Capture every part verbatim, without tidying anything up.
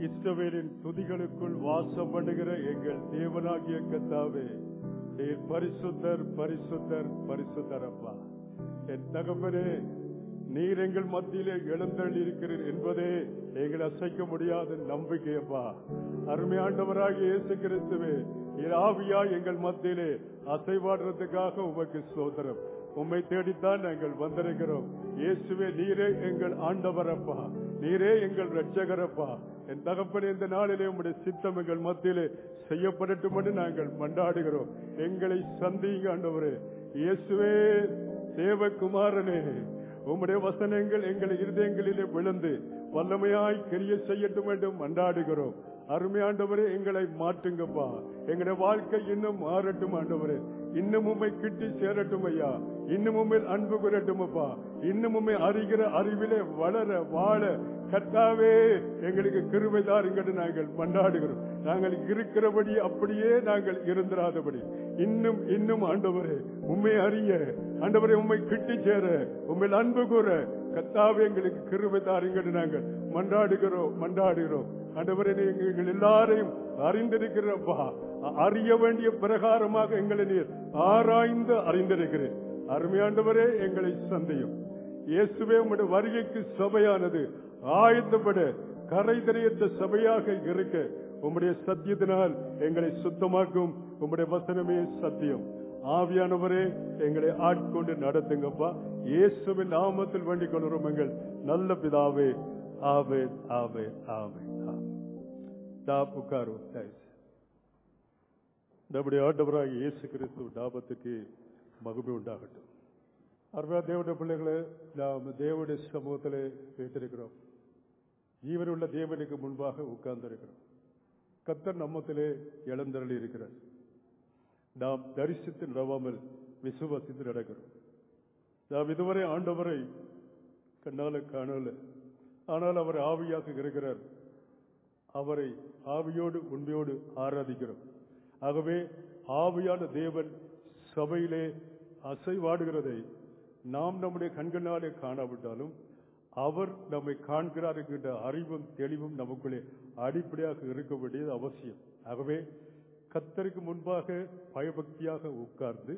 இஸ்ரவேலின் துதிகளுக்குள் வாசம் பண்ணுகிற எங்கள் தேவனாகிய கர்த்தாவே, நீர் பரிசுத்தர் பரிசுத்தர் பரிசுத்தர் அப்பா. என் தகப்பனே, நீர் எங்கள் மத்தியிலே எழுந்தருளி இருக்கிறீர் என்பதே எங்கள் அசைக்க முடியாத நம்பிக்கை அப்பா. அருமையாண்டவராகிய இயேசு கிறிஸ்துவே, நீர் ஆவியா எங்கள் மத்தியிலே அசைவாடுறதுக்காக உமக்கு ஸ்தோத்திரம். உம்மை தேடித்தான் நாங்கள் வந்திருக்கிறோம். இயேசுவே, நீரே எங்கள் ஆண்டவரப்பா, நீரே எங்கள் இரட்சகரப்பா. என் தகப்பனே, இந்த நாளிலே உம்முடைய சித்தம் எங்கள் மத்தியிலே செய்யப்படட்டும் என்று நாங்கள் மன்றாடுகிறோம். எங்களை சந்திங்க ஆண்டவரே. இயேசுவே, தேவகுமாரனே, உம்முடைய வசனங்கள் எங்கள் இருதயங்களிலே விழுந்து வல்லமையாய் கிரிய செய்யட்டும் என்று மன்றாடுகிறோம். அருமையாண்டவரே, எங்களை மாற்றுங்கப்பா. எங்களுடைய வாழ்க்கை இன்னும் மாறட்டும் ஆண்டவரே. இன்னும் உம்மை கிட்டி சேரட்டும் ஐயா. இன்னும் உண்மை அன்பு கூறட்டும் அப்பா. இன்னும் உண்மை அறிகிற அறிவிலே வளர வாழ கர்த்தாவே எங்களுக்கு கிருபை தாருங்கள் நாங்கள் மன்றாடுகிறோம். நாங்கள் இருக்கிறபடி அப்படியே நாங்கள் இருந்திராதபடி இன்னும் இன்னும் ஆண்டவரே உண்மை அறிய, ஆண்டவரே உண்மை கிட்டி சேர, உண்மை அன்பு கூற கர்த்தாவே எங்களுக்கு கிருபை தாருங்கள் நாங்கள் மன்றாடுகிறோம் மன்றாடுகிறோம் ஆண்டவரே, எங்கள் எல்லாரையும் அறிந்திருக்கிறப்பா. அறிய வேண்டிய பிரகாரமாக எங்களை நீர் ஆராய்ந்து அறிந்திருக்கிறேன். அருமையாண்டவரே, எங்களை சந்தையும் இயேசுவே, உம்முடைய வருகைக்கு சபையானது ஆயத்தப்பட கரை தெரியத்த சபையாக இருக்க உம்முடைய சத்தியத்தினால் எங்களை சுத்தமாக்கும். உம்முடைய வசனமே சத்தியம். ஆவியானவரே, எங்களை ஆட்கொண்டு நடத்துங்கப்பா. இயேசுவின் நாமத்தில் வேண்டிக் கொள்கிறோம் எங்கள் நல்ல பிதாவே. ஆமென் ஆமென் ஆமென். உட்காரும். நம்முடைய ஆண்டவராகிய இயேசு கிறிஸ்து நாமத்துக்கு மகிமை உண்டாகட்டும். அருமையா தேவனுடைய பிள்ளைகளை, நாம் தேவனுடைய சமூகத்திலே வைத்திருக்கிறோம். ஜீவனுள்ள தேவனுக்கு முன்பாக உட்கார்ந்திருக்கிறோம். கர்த்தர் நம்மத்திலே எழுந்தருளி இருக்கிறார். நாம் தரிசித்து நடவாமல் விசுவாசித்து நடக்கிறோம். நாம் இதுவரை ஆண்டவரை கண்ணால காணல, ஆனால் அவர் ஆவியாக இருக்கிறார். அவரை ஆவியோடு உண்மையோடு ஆராதிக்கிறோம். ஆகவே ஆவியான தேவன் சபையிலே அசைவாடுகிறதை நாம் நம்முடைய கண்களாலே காணாவிட்டாலும் அவர் நம்மை காண்கிறார் என்கின்ற அறிவும் தெளிவும் நமக்குள்ளே அடிப்படையாக இருக்க வேண்டியது அவசியம். ஆகவே கர்த்தருக்கு முன்பாக பயபக்தியாக உட்கார்ந்து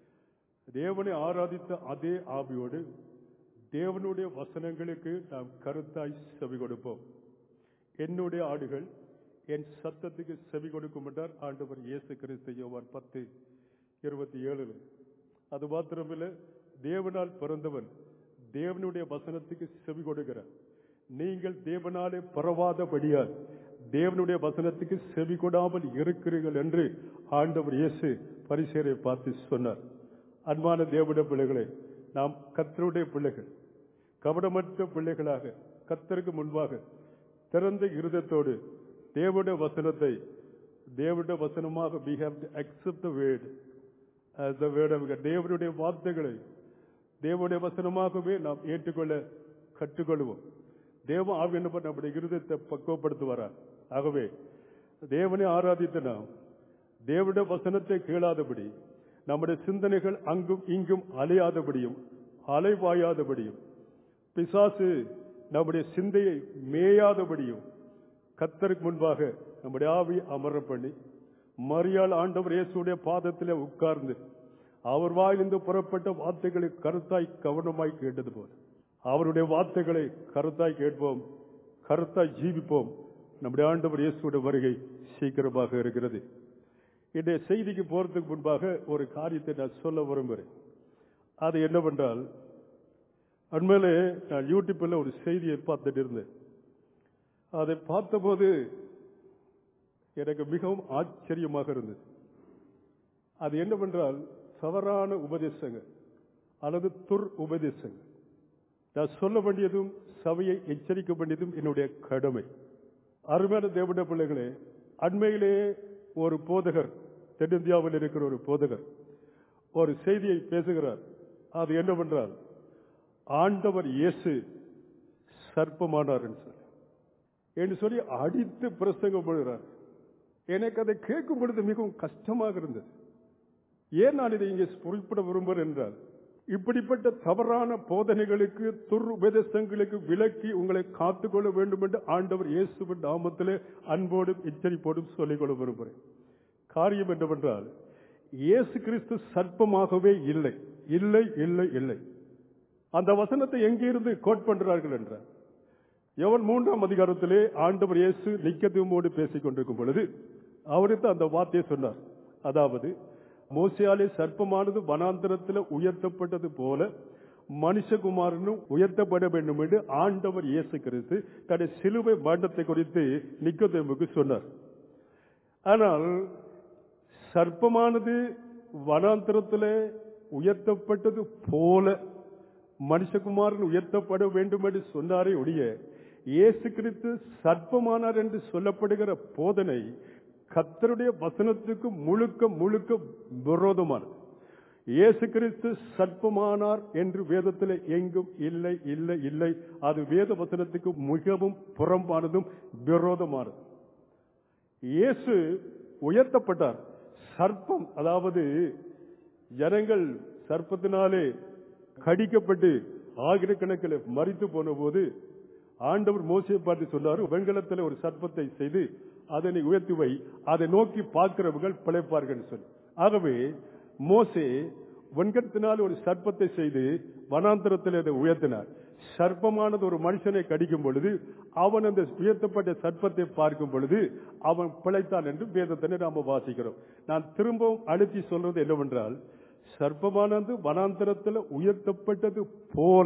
தேவனை ஆராதித்த அதே ஆவியோடு தேவனுடைய வசனங்களுக்கு நாம் கருத்தாய் செவி கொடுப்போம். என்னுடைய ஆடுகள் என் சத்தத்துக்கு செவி கொடுக்கும் என்றார் ஆண்டவர் இயேசு கிறிஸ்து யோவான் பத்து இருபத்தி ஏழு. அது மாத்திரமில்லை, தேவனால் பிறந்தவன் தேவனுடைய வசனத்துக்கு செவி கொடுக்கிறார். நீங்கள் தேவனாலே பிறவாதபடியால் தேவனுடைய வசனத்துக்கு செவி கொடாமல் இருக்கிறீர்கள் என்று ஆண்டவர் இயேசு பரிசேயரை பார்த்து சொன்னார். அன்பான தேவனுடைய பிள்ளைகளே, நாம் கர்த்தருடைய பிள்ளைகள், கபடமற்ற பிள்ளைகளாக கர்த்தருக்கு முன்பாக திறந்த இருதயத்தோடு தேவனுடைய வசனத்தை தேவனுடைய வசனமாக we have to accept the word as the word of God. தேவனுடைய வார்த்தைகளை தேவனுடைய வசனமாகவே நாம் ஏற்றுக்கொள்ள கற்றுக்கொள்வோம். தேவ ஆவியானவர் நம்முடைய இருதயத்தை பக்குவப்படுத்துவாரார். ஆகவே தேவனை ஆராதித்த நாம் தேவனுடைய வசனத்தை கேளாதபடி, நம்முடைய சிந்தனைகள் அங்கும் இங்கும் அலையாதபடியும் அலைவாயாதபடியும், பிசாசு நம்முடைய சிந்தையை மேயாதபடியும் கர்த்தருக்கு முன்பாக நம்முடைய ஆவி அமர பண்ணி, மரியாள் ஆண்டவர் இயேசுடைய பாதத்திலே உட்கார்ந்து அவர் வாயிலிருந்து புறப்பட்ட வார்த்தைகளை கருத்தாய் கவனமாய் கேட்டது போல அவருடைய வார்த்தைகளை கருத்தாய் கேட்போம், கருத்தாய் ஜீவிப்போம். நம்முடைய ஆண்டவர் இயேசுடைய வருகை சீக்கிரமாக இருக்கிறது. இன்றைய செய்திக்கு போறதுக்கு முன்பாக ஒரு காரியத்தை நான் சொல்ல விரும்புகிறேன். அது என்னவென்றால், அண்மையிலே நான் யூடியூப்ல ஒரு செய்தியை பார்த்துட்டு இருந்தேன். அதை பார்த்தபோது எனக்கு மிகவும் ஆச்சரியமாக இருந்தது. அது என்னவென்றால், தவறான உபதேசங்கள் அல்லது துர் உபதேசங்கள். நான் சொல்ல வேண்டியதும் சபையை எச்சரிக்க வேண்டியதும் என்னுடைய கடமை. அருமையான தேவனுடைய பிள்ளைகளே, அண்மையிலே ஒரு போதகர், தென்னிந்தியாவில் இருக்கிற ஒரு போதகர் ஒரு செய்தியை பேசுகிறார். அது என்னவென்றால், ஆண்டவர் இயேசு சர்ப்பமானார் என்று சொல்லி அடித்து பிரசங்கம் பண்ணுகிறார். எனக்கு அதை கேட்கும் பொழுது மிகவும் கஷ்டமாக இருந்தது. ஏன் நான் இதை இங்கே குறிப்பிட விரும்புகிறேன் என்றால், இப்படிப்பட்ட தவறான போதனைகளுக்கு துர்உபதேசங்களுக்கு விலக்கி உங்களை காத்துக்கொள்ள வேண்டும் என்று ஆண்டவர் இயேசுவின் நாமத்திலே அன்போடும் எச்சரிப்போடும் சொல்லிக்கொள்ள விரும்புகிறேன். காரியம் என்னவென்றால், இயேசு கிறிஸ்து சர்ப்பமாகவே இல்லை, இல்லை இல்லை இல்லை. அந்த வசனத்தை எங்கிருந்து கோட் பண்றார்கள் என்றார், யோவான் மூன்றாம் அதிகாரத்திலே ஆண்டவர் இயேசு நிக்கதேமோடு பேசிக் கொண்டிருக்கும் பொழுது அவருக்கு அந்த வார்த்தையை சொன்னார். அதாவது, மோசேயாலே சர்ப்பமானது வனாந்தரத்தில் உயர்த்தப்பட்டது போல மனுஷகுமாரனும் உயர்த்தப்பட வேண்டும் என்று ஆண்டவர் இயேசு கிறிஸ்து தன்னுடைய சிலுவை மரணத்தை குறித்து நிக்கதேமுக்கு சொன்னார். ஆனால் சர்ப்பமானது வனாந்தரத்தில் உயர்த்தப்பட்டது போல மனுஷகுமாரன் உயர்த்தப்பட வேண்டும் என்று சொன்னாரே ஒழிய, இயேசு கிறிஸ்து சர்ப்பமானார் என்று சொல்லப்படுகிற போதனை கர்த்தருடைய வசனத்துக்கு முழுக்க முழுக்க விரோதமானது. இயேசு கிறிஸ்து சர்ப்பமானார் என்று வேதத்தில் எங்கும் இல்லை இல்லை இல்லை. அது வேத வசனத்துக்கு மிகவும் புறம்பானதும் விரோதமானது. இயேசு உயர்த்தப்பட்டார். சர்ப்பம், அதாவது ஜனங்கள் சர்ப்பத்தினாலே கடிக்கப்பட்டு ஆயிரக்கணக்கில் மரித்து போன போது ஆண்டவர் மோசேயை பார்த்து சொன்னார், வெண்கலத்தில் ஒரு சர்ப்பத்தை செய்து அதனை உயர்த்தி வை, அதை நோக்கி பார்க்கிறவர்கள் பிழைப்பார்கள் சொல்லி. ஆகவே மோசே வெண்கலத்தினால் ஒரு சர்ப்பத்தை செய்து வனாந்தரத்தில் அதை உயர்த்தினார். சர்ப்பமானது ஒரு மனுஷனை கடிக்கும் பொழுது அவன் அந்த உயர்த்தப்பட்ட சர்ப்பத்தை பார்க்கும் பொழுது அவன் பிழைத்தான் என்று வேதத்தினை நாம வாசிக்கிறோம். நான் திரும்பவும் அழுத்தி சொல்றது என்னவென்றால், சர்ப்பமானது வனாந்தரத்தில் உயர்த்தப்பட்டது போல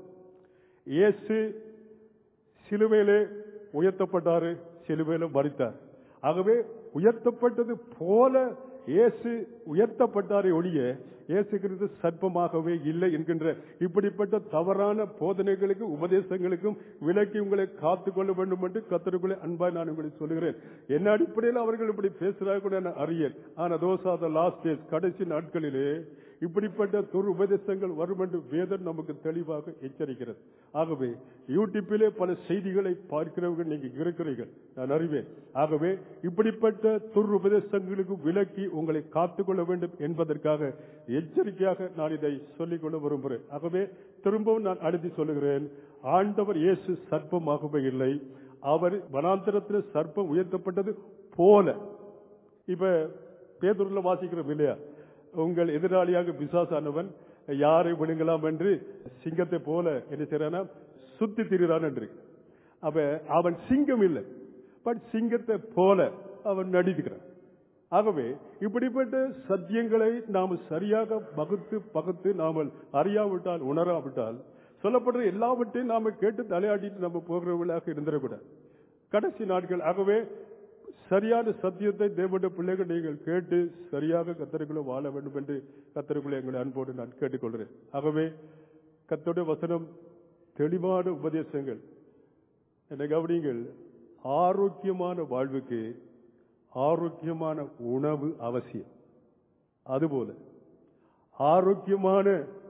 இயேசு சிலுவையிலே உயர்த்தப்பட்டாரு, சிலுவையில மரித்தார். ஆகவே உயர்த்தப்பட்டது போல இயேசு உயர்த்தப்பட்டாரே ஒழிய இயேசு கிறிஸ்து சர்ப்பமாகவே இல்லை என்கின்ற இப்படிப்பட்ட தவறான போதனைகளுக்கு உபதேசங்களுக்கும் விலக்கி உங்களை காத்துக்கொள்ள வேண்டும் என்று கர்த்தருக்குள்ளே அன்பாய் நான் உங்களை சொல்லுகிறேன். என்ன அடிப்படையில் அவர்கள் இப்படி பேசுகிறார்கள் என அறியேன். ஆனால் those are the last days, கடைசி நாட்களிலே இப்படிப்பட்ட துர் உபதேசங்கள் வரும் என்று வேதம் நமக்கு தெளிவாக எச்சரிக்கிறது. ஆகவே யூடியூப்பிலே பல செய்திகளை பார்க்கிறவர்கள் நீங்க இருக்கிறீர்கள், நான் அறிவேன். ஆகவே இப்படிப்பட்ட துர் உபதேசங்களுக்கு விலக்கி உங்களை காத்துக்கொள்ள வேண்டும் என்பதற்காக எச்சரிக்கையாக நான் இதை சொல்லிக்கொள்ள விரும்புகிறேன். ஆகவே திரும்பவும் நான் அழுத்தி சொல்லுகிறேன், ஆண்டவர் இயேசு சர்ப்பமாகவே இல்லை. அவர் வனாந்தரத்தில் சர்ப்பம் உயர்த்தப்பட்டது போல. இப்ப பேதுருல வாசிக்கிறோம் இல்லையா, உங்கள் எதிராளியாக பிசாசானவன் யாரை விழுங்கலாம் என்று சிங்கத்தை போல என்ன செய்யறானா சுத்தி திரிகிறான் என்று. அப்ப அவன் சிங்கம் இல்லை, பட் சிங்கத்தை போல அவன் நடிக்கிறான். ஆகவே இப்படிப்பட்ட சத்தியங்களை நாம் சரியாக பகுத்து பகுத்து நாம அறியாவிட்டால் உணராவிட்டால் சொல்லப்படுற எல்லாவற்றையும் நாம கேட்டு தலையாட்டிட்டு நம்ம போகிறவர்களாக இருந்திடக்கூடாது கடைசி நாட்கள். ஆகவே சரியான சத்தியத்தை தேவனுடைய பிள்ளைகள் நீங்கள் கேட்டு சரியாக கர்த்தருக்குள்ளே வாழ வேண்டும் என்று கர்த்தருக்குள்ளே எங்களை அன்போடு நான் கேட்டுக்கொள்கிறேன். ஆகவே கர்த்தருடைய வசனம் தெளிவான உபதேசங்கள் என்னை கவனிங்கள். ஆரோக்கியமான வாழ்வுக்கு ஆரோக்கியமான உணவு அவசியம். அதுபோல ஆரோக்கியமான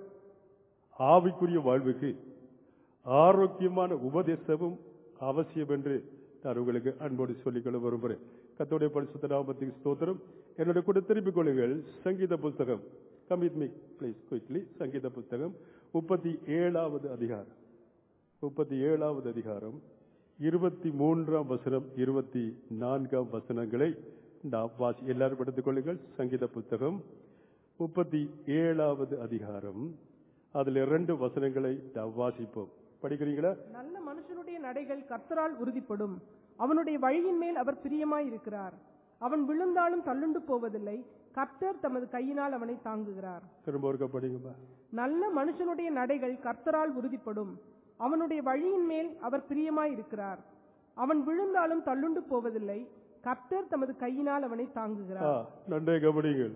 ஆவிக்குரிய வாழ்வுக்கு ஆரோக்கியமான உபதேசமும் அவசியம் என்று நான் உங்களுக்கு அன்போடு சொல்லிக்கொள்ள விரும்புகிறேன். கர்த்தருடைய பரிசுத்த நாமத்துக்கு ஸ்தோத்திரம். என்னோட கூட திருப்பிக் கொள்ளுங்கள். சங்கீத புஸ்தகம், come with me please quickly. சங்கீத புஸ்தகம் முப்பத்தி ஏழாவது அதிகாரம், முப்பத்தி ஏழாவது அதிகாரம் இருபத்தி மூன்றாம் வசனம் இருபத்தி நான்காம் வசனங்களை நாம் வாசி எல்லாரும் எடுத்துக் கொள்ளுங்கள். சங்கீத புஸ்தகம் முப்பத்தி ஏழாவது அதிகாரம், அதுல இரண்டு வசனங்களை நாம் வாசிப்போம். படிக்கிறீங்களா? நல்ல மனுஷனுடைய நடைகள் கர்த்தரால் உறுதிப்படும், அவனுடைய வழியின் மேல் அவர் பிரியமாய் இருக்கிறார். அவன் விழுந்தாலும் தள்ளுண்டு போவதில்லை, கர்த்தர் தமது கையினால் அவனை தாங்குகிறார். திரும்ப ஒருக்க படிங்கப்பா. நல்ல மனுஷனுடைய நடைகள் கர்த்தரால் உறுதிப்படும், அவனுடைய வழியின் மேல் அவர் பிரியமாய் இருக்கிறார். அவன் விழுந்தாலும் தள்ளுண்டு போவதில்லை, கர்த்தர் தமது கையினால் அவனை தாங்குகிறார். நன்றே கவனிங்கள்.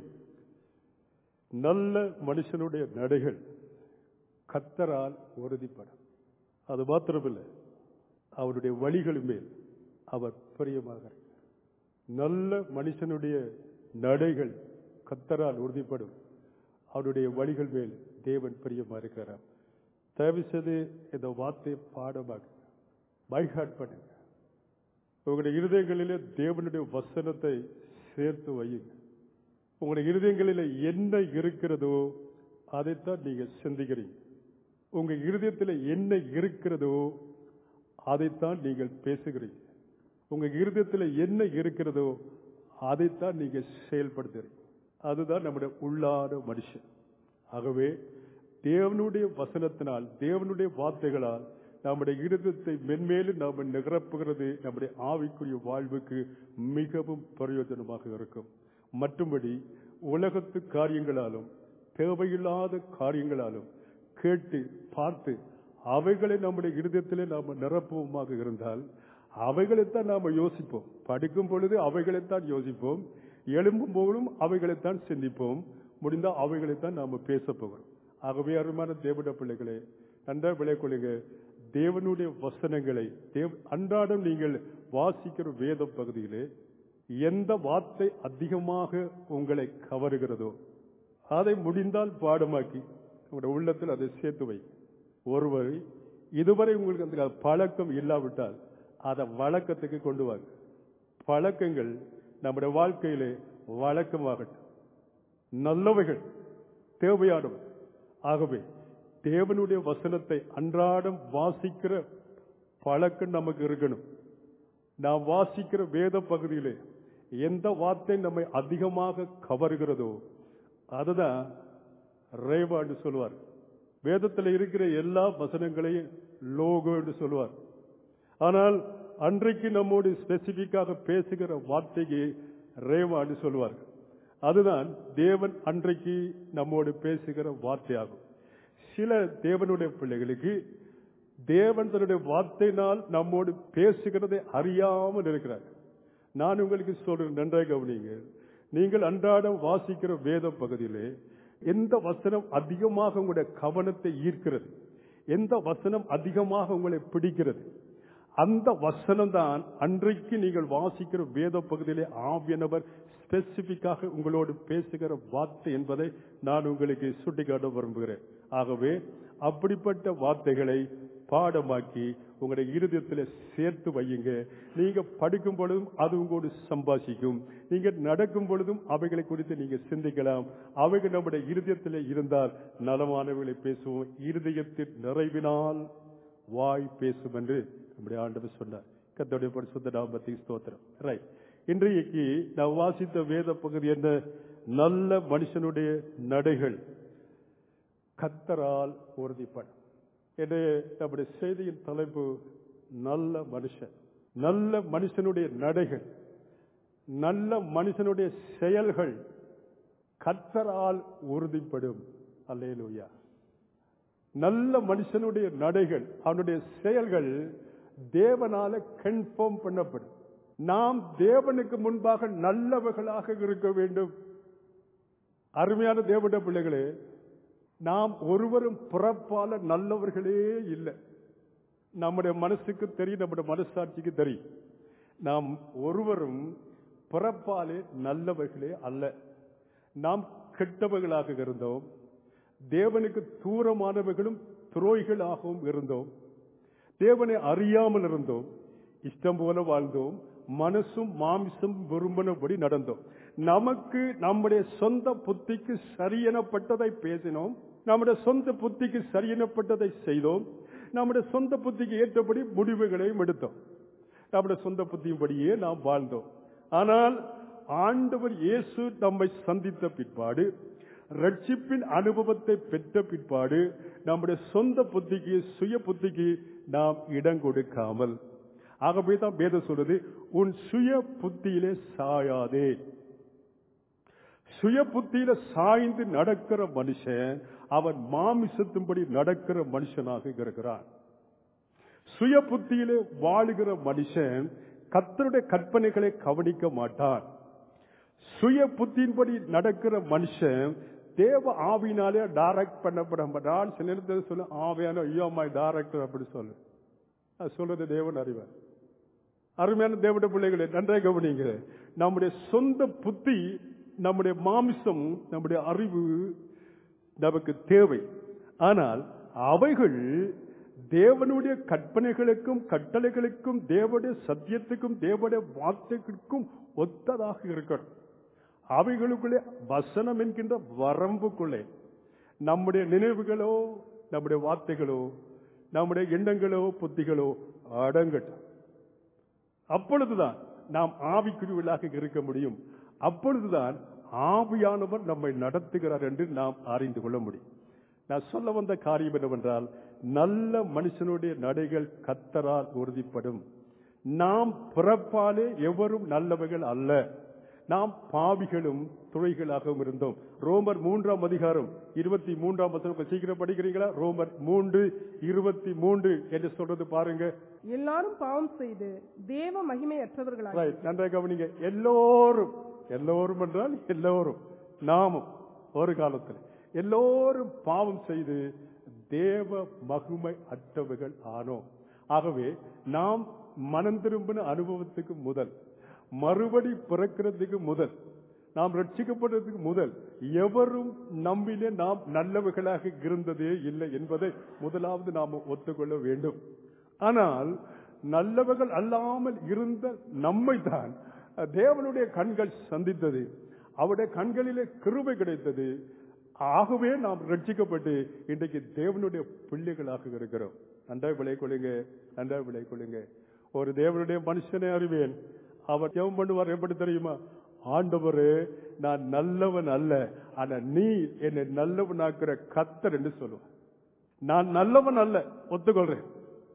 நல்ல மனுஷனுடைய நடைகள் கர்த்தரால் உறுதிப்படும். அது மாத்திரமில்லை, அவருடைய வழிகள் மேல் அவர் பிரியமாக. நல்ல மனுஷனுடைய நடைகள் கர்த்தரால் உறுதிப்படும், அவருடைய வழிகள் மேல் தேவன் பிரியமா இருக்கிறார். தயவு செய்து இந்த வார்த்தையை பாடமாக பைஹார்ட் பண்ணுங்க. உங்களுடைய இருதயங்களிலே தேவனுடைய வசனத்தை சேர்த்து வையுங்க. உங்களுடைய இருதயங்களிலே என்ன இருக்கிறதோ அதைத்தான் நீங்க சிந்திக்கிறீங்க. உங்க இருதயத்தில் என்ன இருக்கிறதோ அதைத்தான் நீங்கள் பேசுகிறீங்க. உங்க இருதயத்தில் என்ன இருக்கிறதோ அதைத்தான் நீங்க செயல்படுத்துறீங்க. அதுதான் நம்முடைய உள்ளான மனுஷன். ஆகவே தேவனுடைய வசனத்தினால், தேவனுடைய வார்த்தைகளால் நம்முடைய இருதயத்தை மென்மேலும் நாம் நிரப்புகிறது நம்முடைய ஆவிக்குரிய வாழ்வுக்கு மிகவும் பிரயோஜனமாக இருக்கும். மற்றும்படி உலகத்து காரியங்களாலும் தேவையில்லாத காரியங்களாலும் கேட்டு பார்த்து அவைகளை நம்முடைய இருதயத்திலே நாம் நிரப்புவமாக இருந்தால் அவைகளைத்தான் நாம் யோசிப்போம். படிக்கும் பொழுது அவைகளைத்தான் யோசிப்போம், எழும்பும் போதும் அவைகளைத்தான் சிந்திப்போம், முடிந்தால் அவைகளைத்தான் நாம் பேச போகிறோம். ஆகவே அருமையான தேவனுடைய பிள்ளைகளே, நன்றாக விளைக்கொள்ளுங்க. தேவனுடைய வசனங்களை தேவ அன்றாடம் நீங்கள் வாசிக்கிற வேத பகுதியிலே எந்த வார்த்தை அதிகமாக உங்களை கவருகிறதோ அதை முடிந்தால் பாடமாக்கி உங்களுடைய உள்ளத்தில் அதை சேர்த்து வை. ஒருவர் இதுவரை உங்களுக்கு அந்த பழக்கம் இல்லாவிட்டால் அதை வழக்கத்துக்கு கொண்டு வாங்க. பழக்கங்கள் நம்முடைய வாழ்க்கையிலே வழக்கமாகட்டும். நல்லவைகள், தேவையானவை. ஆகவே தேவனுடைய வசனத்தை அன்றாடம் வாசிக்கிற பழக்கம் நமக்கு இருக்கணும். நாம் வாசிக்கிற வேத பகுதியிலே எந்த வார்த்தை நம்மை அதிகமாக கவருகிறதோ அதுதான் ரேவா என்று சொல்லுவார். வேதத்தில் இருக்கிற எல்லா வசனங்களையும் லோகோ என்று சொல்லுவார். ஆனால் அன்றைக்கு நம்மோடு ஸ்பெசிபிக்காக பேசுகிற வார்த்தைக்கு ரேவா என்று சொல்லுவார். அதுதான் தேவன் அன்றைக்கு நம்மோடு பேசுகிற வார்த்தையாகும். சில தேவனுடைய பிள்ளைகளுக்கு தேவன் தன்னுடைய வார்த்தையினால் நம்மோடு பேசுகிறதை அறியாமல் இருக்கிறார். நான் உங்களுக்கு சொல்றேன், நன்றாக கவனிங்க. நீங்கள் அன்றாடம் வாசிக்கிற வேத பகுதியிலே எந்த வசனம் அதிகமாக உங்களுடைய கவனத்தை ஈர்க்கிறது, எந்த வசனம் அதிகமாக உங்களை பிடிக்கிறது, அந்த வசனம் தான் அன்றைக்கு நீங்கள் வாசிக்கிற வேத பகுதியிலே ஆவியானவர் ஸ்பெசிபிக்காக உங்களோடு பேசுகிற வார்த்தை என்பதை நான் உங்களுக்கு சுட்டிக்காட்ட விரும்புகிறேன். ஆகவே அப்படிப்பட்ட வார்த்தைகளை பாடமாக்கி உங்களுடைய இருதயத்தில் சேர்த்து வையுங்க. நீங்க படிக்கும் பொழுதும் அது உங்களோடு சம்பாஷிக்கும். நீங்க நடக்கும் பொழுதும் அவைகளை குறித்து நீங்க சிந்திக்கலாம். அவைகள் நம்முடைய இருதயத்தில் இருந்தால் நலமானவைகளை பேசுவோம். இருதயத்தின் நிறைவினால் வாய் பேசும் என்று நம்முடைய ஆண்டவர் சொன்னார். கர்த்தருடைய பரிசுத்த நாமத்துக்கு ஸ்தோத்திரம். ரைட், இன்றைக்கு நாம் வாசித்த வேத பகுதி என்ன? நல்ல மனுஷனுடைய நடைகள் கர்த்தரால் உறுதிப்படும். என்னுடைய நம்முடைய செய்தியின் தலைப்பு நல்ல மனுஷன். நல்ல மனுஷனுடைய நடைகள், நல்ல மனுஷனுடைய செயல்கள் கர்த்தரால் உறுதிப்படும். அல்லேலூயா. நல்ல மனுஷனுடைய நடைகள், அவனுடைய செயல்கள் தேவனால கன்ஃபார்ம் பண்ணப்படும். நாம் தேவனுக்கு முன்பாக நல்லவர்களாக இருக்க வேண்டும். அருமையான தேவனுடைய பிள்ளைகளே, நாம் ஒருவரும் பிறப்பால நல்லவர்களே இல்லை. நம்முடைய மனசுக்கு தெரியும், நம்முடைய மனசாட்சிக்கு தெரியும், நாம் ஒருவரும் பிறப்பாலே நல்லவர்களே அல்ல. நாம் கெட்டவர்களாக இருந்தோம், தேவனுக்கு தூரமானவர்களும் துரோகிகளாகவும் இருந்தோம், தேவனை அறியாமல் இருந்தோம், இஷ்டம் போல வாழ்ந்தோம், மனசும் மாமிசம் விரும்பினபடி நடந்தோம். நமக்கு நம்முடைய சொந்த புத்திக்கு சரியெனப்பட்டதை பேசினோம், நம்முடைய சொந்த புத்திக்கு சரியெனப்பட்டதை செய்தோம், நம்முடைய சொந்த புத்திக்கு ஏற்றபடி முடிவுகளையும் எடுத்தோம், நம்முடைய சொந்த புத்தியின்படியே நாம் வாழ்ந்தோம். ஆனால் ஆண்டவர் இயேசு நம்மை சந்தித்த பிற்பாடு, ரட்சிப்பின் அனுபவத்தை பெற்ற பிற்பாடு, நம்முடைய சொந்த புத்திக்கு சுய புத்திக்கு நாம் இடம் கொடுக்காமல், ஆகவே தான் வேதம் சொல்றது, உன் சுய புத்தியிலே சாயாதே. சுய புத்தியில சாய்ந்து நடக்கிற மனுஷன் அவன் மாமிசத்தின்படி நடக்கிற மனுஷனாக இருக்கிறான். சுய புத்தியிலே வாழுகிற மனுஷன் கர்த்தருடைய கற்பனைகளை கவனிக்க மாட்டான். சுய புத்தியின்படி நடக்கிற மனுஷன் தேவ ஆவியினாலே டைரக்ட் பண்ணப்பட மாட்டான். சில நேரத்தில் சொல்ல ஆவியான ஐயோ மை டைரக்டர் அப்படி சொல்லு, சொல்றது தேவன் அறிவார். அருமையான தேவனுடைய பிள்ளைகளை நன்றாக கவனிங்க. நம்முடைய சொந்த புத்தி, நம்முடைய மாமிசம், நம்முடைய அறிவு நமக்கு தேவை. ஆனால் அவைகள் தேவனுடைய கற்பனைகளுக்கும் கட்டளைகளுக்கும் தேவனுடைய சத்தியத்துக்கும் தேவனுடைய வார்த்தைகளுக்கும் ஒத்ததாக இருக்கணும். அவைகளுக்குள்ளே வசனம் என்கின்ற வரம்புக்குள்ளே நம்முடைய நினைவுகளோ நம்முடைய வார்த்தைகளோ நம்முடைய எண்ணங்களோ புத்திகளோ அடங்கட்டும். அப்பொழுதுதான் நாம் ஆவிக்குரியவர்களாக இருக்க முடியும். அப்பொழுதுதான் ஆவியானவர் நம்மை நடத்துகிறார் என்று நாம் அறிந்து கொள்ள முடியும். நான் சொல்ல வந்த காரியம் என்னவென்றால், நல்ல மனுஷனுடைய நடைகள் கர்த்தரால் உறுதிப்படும். நாம் பிறப்பாலே எவரும் நல்லவர்கள் அல்ல. நாம் பாவிகளும் துறைகளாகவும் இருந்தோம். ரோமர் மூன்றாம் அதிகாரம் இருபத்தி மூன்றாம் வசனம் சீக்கிரம் படிக்கிறீங்களா? ரோமர் மூன்று இருபத்தி மூன்று என்று சொல்றது பாருங்க. எல்லாரும் பாவம் செய்து தேவ மகிமையற்றவர்களாக. நன்றாக கவனிங்க. எல்லோரும், எல்லோரும் என்றால் எல்லோரும், நாமும் ஒரு காலத்தில் எல்லோரும் பாவம் செய்து தேவ மகிமை அற்றவர்கள் ஆனோம். ஆகவே நாம் மனம் திரும்பின அனுபவத்துக்கு முதல், மறுபடி பிறக்கிறதுக்கு முதல், நாம் ரட்சிக்கப்படுறதுக்கு முதல் எவரும் நம்மிலே நாம் நல்லவர்களாக இருந்ததே இல்லை என்பதை முதலாவது நாம் ஒத்துக்கொள்ள வேண்டும். ஆனால் நல்லவர்கள் அல்லாமல் இருந்த நம்மை தான் தேவனுடைய கண்கள் சந்தித்தது. அவருடைய கண்களிலே கிருபை கிடைத்தது. ஆகவே நாம் ரட்சிக்கப்பட்டு இன்றைக்கு தேவனுடைய பிள்ளைகளாக இருக்கிறோம். நன்றாய் விளை கொள்ளுங்க, நன்றாய் விளை கொள்ளுங்க. ஒரு தேவனுடைய மனுஷனை அறிவேன். அவர் ஜெபம் பண்ணுவார் எப்படி தெரியுமா? ஆண்டவரே, நான் நல்லவன் அல்ல, ஆனா நீ என்னை நல்லவனாக்குற கர்த்தர் என்று சொல்லுவார். நான் நல்லவன் அல்ல, ஒத்துக்கொள்றேன்.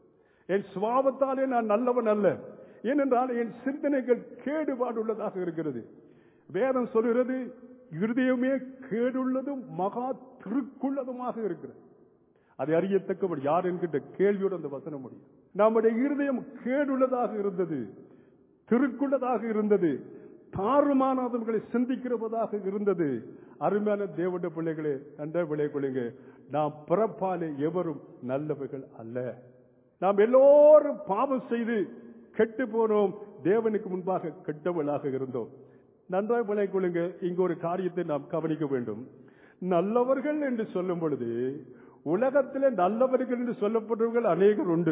என் சுபாவத்தாலே நான் நல்லவன் அல்ல. ஏனென்றால் என் சிந்தனைகள் கேடுபாடு உள்ளதாக இருக்கிறது. வேதம் சொல்கிறது, இருதயமே கேடுள்ளதும் மகா திருக்குள்ளதுமாக இருக்கிறது. அதை அறியத்தக்கவர் யார் என்கின்ற கேள்வியோடு அந்த வசனம் முடியும். நம்முடைய இருதயம் கேடுள்ளதாக இருந்தது, திருக்குள்ளதாக இருந்தது, தாறுமானவர்களை சிந்திக்கிறவதாக இருந்தது. அருமையான தேவனுடைய பிள்ளைகளே, நன்றாக விளை கொள்ளுங்க. நாம் பிறப்பாலே எவரும் நல்லவர்கள் அல்ல. நாம் எல்லோரும் பாவம் செய்து கெட்டு போனோம். தேவனுக்கு முன்பாக கெட்டவர்களாக இருந்தோம். நன்றாக விளை கொள்ளுங்க. இங்கு ஒரு காரியத்தை நாம் கவனிக்க வேண்டும். நல்லவர்கள் என்று சொல்லும் பொழுது உலகத்திலே நல்லவர்கள் என்று சொல்லப்படுறவர்கள் அநேகர் உண்டு.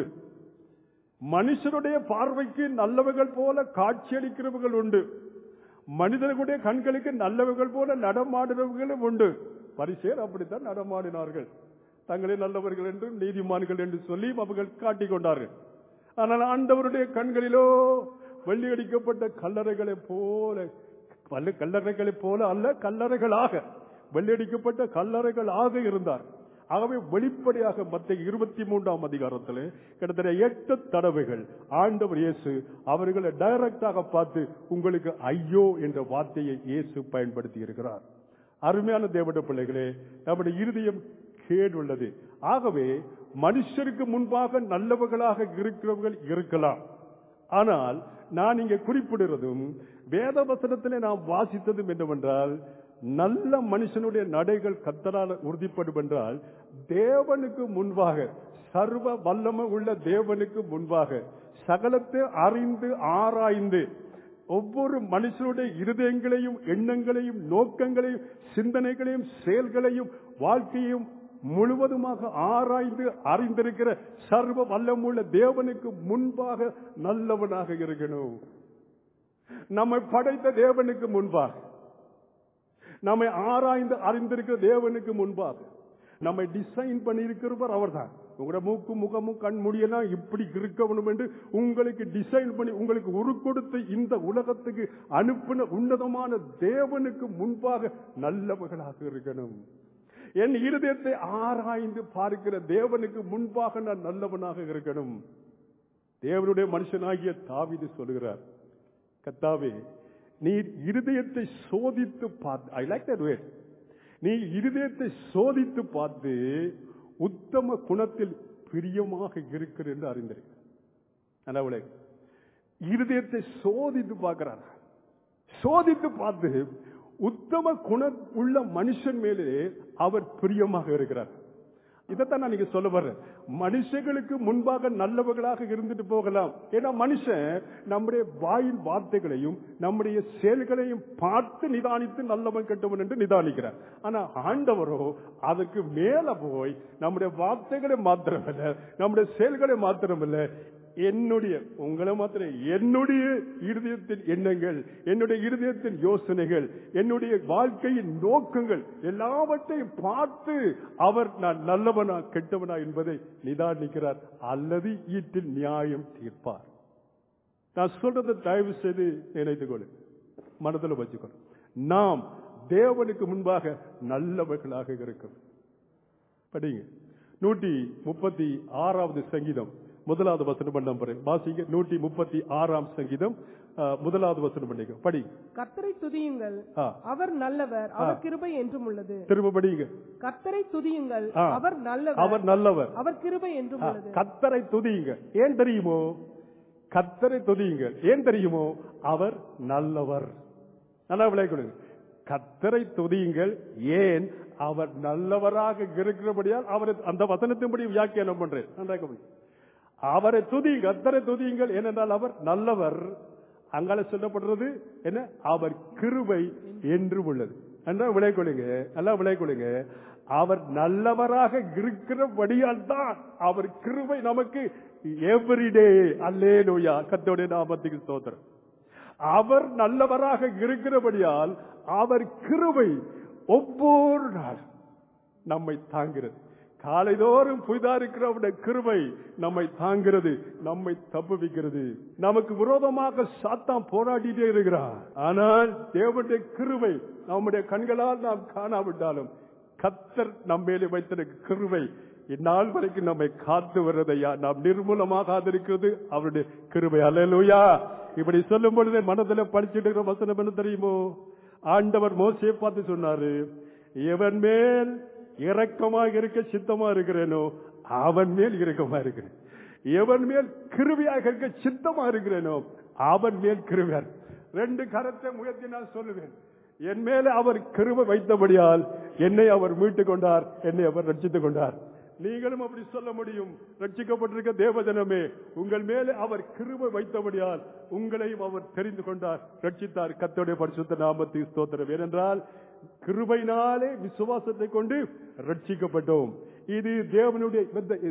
மனுஷருடைய பார்வைக்கு நல்லவர்கள் போல காட்சியளிக்கிறவர்கள் உண்டு. மனிதர்களுடைய கண்களுக்கு நல்லவர்கள் போல நடமாடுறவர்களும் உண்டு. பரிசேயர் அப்படித்தான் நடமாடினார்கள். தங்களே நல்லவர்கள் என்றும் நீதிமான்கள் என்று சொல்லி அவர்கள் காட்டிக் கொண்டார்கள். ஆனால் ஆண்டவருடைய கண்களிலோ வெள்ளியடிக்கப்பட்ட கல்லறைகளை போல, கல்லறைகளை போல அல்ல, கல்லறைகளாக, வெள்ளியடிக்கப்பட்ட கல்லறைகளாக இருந்தார். ஆகவே வெளிப்படையாக மத்திய இருபத்தி மூன்றாம் அதிகாரத்தில் கிட்டத்தட்ட எட்டு தடவைகள் ஆண்டவர் இயேசு அவர்களை டைரக்டாக பார்த்து உங்களுக்கு ஐயோ என்ற வார்த்தையை இயேசு பயன்படுத்தி இருக்கிறார். அருமையான தேவனுடைய பிள்ளைகளே, நம்முடைய இருதயம் கேடுள்ளது. ஆகவே மனுஷருக்கு முன்பாக நல்லவர்களாக இருக்கிறவர்கள் இருக்கலாம். ஆனால் நான் இங்கே குறிப்பிடுறதும் வேத வசனத்திலே நாம் வாசித்ததும் என்னவென்றால், நல்ல மனுஷனுடைய நடைகள் கர்த்தரால் உறுதிப்படும் என்றால், தேவனுக்கு முன்பாக, சர்வ வல்லமை உள்ள தேவனுக்கு முன்பாக சகலத்தை அறிந்து ஆராய்ந்து ஒவ்வொரு மனுஷனுடைய இருதயங்களையும் எண்ணங்களையும் நோக்கங்களையும் சிந்தனைகளையும் செயல்களையும் வாழ்க்கையும் முழுவதுமாக ஆராய்ந்து அறிந்திருக்கிற சர்வ வல்லமுள்ள தேவனுக்கு முன்பாக நல்லவனாக இருக்கணும். நம்மை படைத்த தேவனுக்கு முன்பாக, நம்மை ஆராய்ந்து அறிந்திருக்கிற தேவனுக்கு முன்பாக, நம்மை டிசைன் பண்ணி இருக்கிறவர் அவர் தான். உங்களோட மூக்கு முகமும் கண் முடியெல்லாம் இப்படி இருக்கணும் என்று உங்களுக்கு டிசைன் பண்ணி உங்களுக்கு உரு கொடுத்து இந்த உலகத்துக்கு அனுப்பின உன்னதமான தேவனுக்கு முன்பாக நல்லவர்களாக இருக்கணும். என் இருதயத்தை ஆராய்ந்து பார்க்கிற தேவனுக்கு முன்பாக நான் நல்லவனாக இருக்கணும். தேவனுடைய மனுஷனாகிய தாவீது சொல்லுகிறார், கர்த்தாவே, நீ இருதயத்தை சோதித்து பார்த்து, ஐ லைக் தட் வேர்ட், நீ இருதயத்தை சோதித்து பார்த்து உத்தம குணத்தில் பிரியமாக இருக்கிற என்று அறிந்திருக்க. இருதயத்தை சோதித்து பார்க்கிறார். சோதித்து பார்த்து உத்தம குணம் உள்ள மனுஷன் மேலே அவர் பிரியமாக இருக்கிறார். இதைத்தான் நான் நீங்க சொல்ல வர்றேன். மனுஷர்களுக்கு முன்பாக நல்லவர்களாக இருந்துட்டு போகலாம். ஏன்னா மனுஷன் நம்முடைய வாயின் வார்த்தைகளையும் நம்முடைய செயல்களையும் பார்த்து நிதானித்து நல்லவன் கெட்டவன் என்று நிதானிக்கிறார். ஆனா ஆண்டவரோ அதுக்கு மேல போய் நம்முடைய வார்த்தைகளை மாத்திரமல்ல, நம்முடைய செயல்களை மாத்திரமல்ல, என்னுடைய உங்களை மாத்திரம் என்னுடைய இருதயத்தின் எண்ணங்கள், என்னுடைய இருதயத்தின் யோசனைகள், என்னுடைய வாழ்க்கையின் நோக்கங்கள் எல்லாவற்றையும் பார்த்து அவர் நான் நல்லவனா கெட்டவனா என்பதை நிதானிக்கிறார் அல்லது ஈட்டில் நியாயம் தீர்ப்பார். நான் சொல்றதை தயவு செய்து நினைத்துக் கொள்ளு, மனதில் வச்சுக்கணும். நாம் தேவனுக்கு முன்பாக நல்லவர்களாக இருக்கும். படிங்க நூற்றி முப்பத்தி ஆறாவது சங்கீதம் முதலாவது வசனம் பண்ண வாசிங்க. நூற்றி முப்பத்தி ஆறாம் சங்கீதம் முதலாவது வசனம் பண்ணிக்க படி. கர்த்தரை துதியுங்கள், அவர் நல்லவர், அவர் கிருபை என்றும் உள்ளது. திரும்ப படிங்க. கர்த்தரை துதியுங்கள், அவர் நல்லவர், அவர் நல்லவர், அவர் கிருபை என்றும் உள்ளது. கர்த்தரை துதியுங்க. ஏன் தெரியுமோ? கர்த்தரை துதியுங்கள் ஏன் தெரியுமோ? அவர் நல்லவர். நல்லா விளையாடுங்க. கர்த்தரை துதியுங்கள் ஏன்? அவர் நல்லவராக இருக்கிறபடியால் அவர் அந்த வசனத்தின்படி வியாக்கியானம் பண்றேன். அவரை துதியுங்கள், கர்த்தரை துதியுங்கள் ஏனென்றால் அவர் நல்லவர். அங்கால சொல்லப்படுறது என்ன? அவர் கிருபை என்று உள்ளது. நல்லா விளையாடுங்க, நல்லா விளையாடுங்க. அவர் நல்லவராக இருக்கிறபடியால் தான் அவர் கிருபை நமக்கு எவ்ரிடே. அல்லேலூயா, கர்த்தருடைய நாமத்துக்கு ஸ்தோத்திரம். அவர் நல்லவராக இருக்கிறபடியால் அவர் கிருபை ஒவ்வொரு நாள் நம்மை தாங்கிறது. காலைதோறும் புதிதா இருக்கிற அவருடைய கிருபை நம்மை தாங்கிறது, நம்மை தப்புவிக்கிறது. நமக்கு விரோதமாக சாத்தான் போராடிட்டே இருக்கிறார். ஆனால் தேவனுடைய கிருபை நம்முடைய கண்களால் நாம் காணாவிட்டாலும் கர்த்தர் நம்மேலே வைத்திருக்க கிருபை இந்நாள் வரைக்கும் நம்மை காத்து வருவதையா நாம் நிர்மூலமாக இருக்கிறது அவருடைய கிருபை. அல்லேலூயா. இப்படி சொல்லும் பொழுது மனதில் படிச்சுட்டு இருக்கிற வசனம் என்ன தெரியுமோ? ஆண்டவர் மோசேயை பார்த்து சொன்னாரு, எவன் மேல் இரக்கமாக இருக்க சித்தமா இருக்கிறேனோ அவன் மேல் இரக்கமா இருக்கிறேன், எவன் மேல் கிருபையாக இருக்க சித்தமா இருக்கிறேனோ அவன் மேல் கிருபையார். ரெண்டு கரத்தை முயற்சி நான் சொல்லுவேன். என் மேல அவர் கிருபை வைத்தபடியால் என்னை அவர் மீட்டுக் கொண்டார், என்னை அவர் ரட்சித்துக் கொண்டார். நீங்களும் அப்படி சொல்ல முடியும். ரட்சிக்கப்பட்டிருக்க தேவஜனமே, உங்கள் மேலே அவர் கிருபை வைத்தபடியால் உங்களையும் அவர் தெரிந்து கொண்டார், ரட்சித்தார். கர்த்தருடைய பரிசுத்த நாமத்துக்கு ஸ்தோத்திரம். ஏனென்றால் கிருபையினாலே விசுவாசத்தை கொண்டு ரட்சிக்கப்பட்டோம். இது தேவனுடைய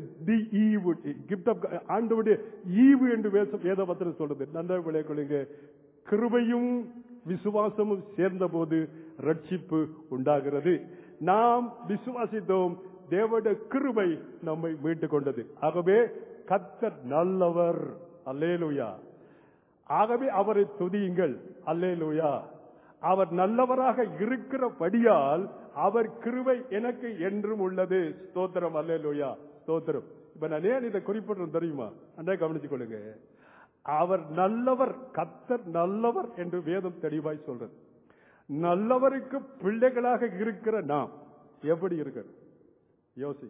ஆண்டவருடைய ஈவு என்று வேதவசனம் சொல்றது. நன்றாக விளையாடுங்க. கிருபையும் விசுவாசமும் சேர்ந்த போது ரட்சிப்பு உண்டாகிறது. நாம் விசுவாசித்தோம், தேவனுடைய கிருபை நம்மை மீட்டுக் கொண்டது. ஆகவே கர்த்தர் நல்லவர். அல்லேலூயா. ஆகவே அவரை துதியுங்கள். அல்லேலூயா. அவர் நல்லவராக இருக்கிறபடியால் அவர் கிருபை எனக்கு என்றும் உள்ளது. ஸ்தோத்திரம். அல்லேலூயா. ஸ்தோத்திரம். இப்ப நான் ஏன் இதை குறிப்பிடுறேன் தெரியுமா? அன்றே கவனித்துக் கொள்ளுங்க. அவர் நல்லவர், கர்த்தர் நல்லவர் என்று வேதம் தெளிவாய் சொல்றது. நல்லவருக்கு பிள்ளைகளாக இருக்கிற நாம் எப்படி இருக்கிறோம் யோசி.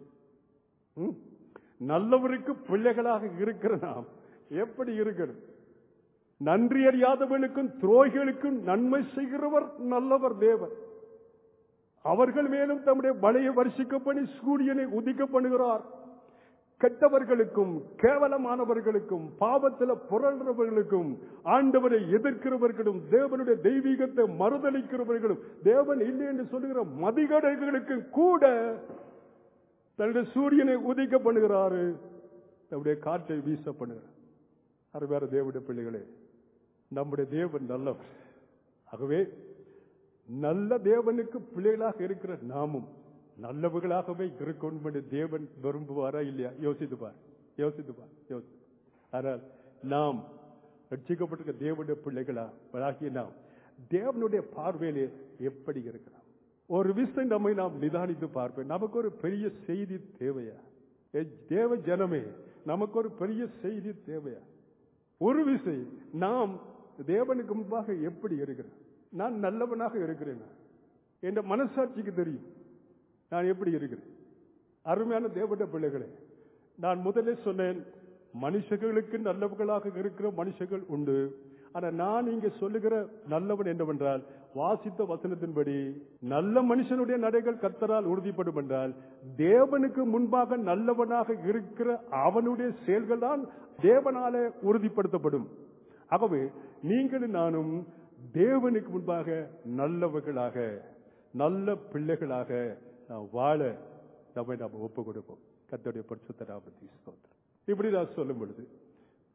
நல்லவருக்கு பிள்ளைகளாக இருக்கிற நாம் எப்படி இருக்கிறோம்? நன்றி அறியாதவனுக்கும் துரோகிகளுக்கும் நன்மை செய்கிறவர் நல்லவர் தேவன். அவர்கள் மேலும் தம்முடைய மழையை வருஷிக்க பண்ணி சூரியனை உதிக்க பண்ணுகிறார். கெட்டவர்களுக்கும் கேவலமானவர்களுக்கும் பாவத்தில் புரள்றவர்களுக்கும் ஆண்டவரை எதிர்க்கிறவர்களும் தேவனுடைய தெய்வீகத்தை மறுதளிக்கிறவர்களும் தேவன் இல்லை என்று சொல்லுகிற மதிகடைகளுக்கும் கூட தன்னுடைய சூரியனை உதிக்க பண்ணுகிறாரு, தன்னுடைய காற்றை வீச பண்ணுகிறார். அருமையான தேவனுடைய பிள்ளைகளே, நம்முடைய தேவன் நல்லவர். ஆகவே நல்ல தேவனுக்கு பிள்ளைகளாக இருக்கிற நாமும் நல்லவர்களாகவே இருக்கணும் என்று தேவன் விரும்புவாரா இல்லையா? யோசித்துப்பார், யோசித்துப்பார், யோசித்து. ஆனால் நாம் ரட்சிக்கப்பட்டிருக்க தேவனுடைய பிள்ளைகளா ஆகிய நாம் தேவனுடைய பார்வையிலே எப்படி இருக்கிறோம்? ஒரு விஷயம் நம்மை நாம் நிதானித்து பார்ப்பேன். நமக்கு ஒரு பெரிய செய்தி தேவையா? தேவ ஜனமே, நமக்கு ஒரு பெரிய செய்தி தேவையா? ஒரு விஷயம், நாம் தேவனுக்கு முன்பாக எப்படி இருக்கிறேன்? நான் நல்லவனாக இருக்கிறேன். என் மனசாட்சிக்கு தெரியும் நான் எப்படி இருக்கிறேன். அருமையான தேவனுடைய பிள்ளைகளே, நான் முதலே சொன்னேன், மனுஷர்களுக்கு நல்லவர்களாக இருக்கிற மனுஷர்கள் உண்டு. ஆனா நான் இங்க சொல்லுகிற நல்லவன் என்னவென்றால், வாசித்த வசனத்தின்படி நல்ல மனுஷனுடைய நடைகள் கர்த்தரால் உறுதிப்படும் என்றால், தேவனுக்கு முன்பாக நல்லவனாக இருக்கிற அவனுடைய செயல்கள் தான் தேவனால உறுதிப்படுத்தப்படும். ஆகவே நீங்களும் நானும் தேவனுக்கு முன்பாக நல்லவர்களாக நல்ல பிள்ளைகளாக நாம் வாழ நம்மை நாம் ஒப்பு கொடுப்போம். கர்த்தருடைய பரிசுத்த நாமத்துக்கு ஸ்தோத்திரம். இப்படி நான் சொல்லும் பொழுது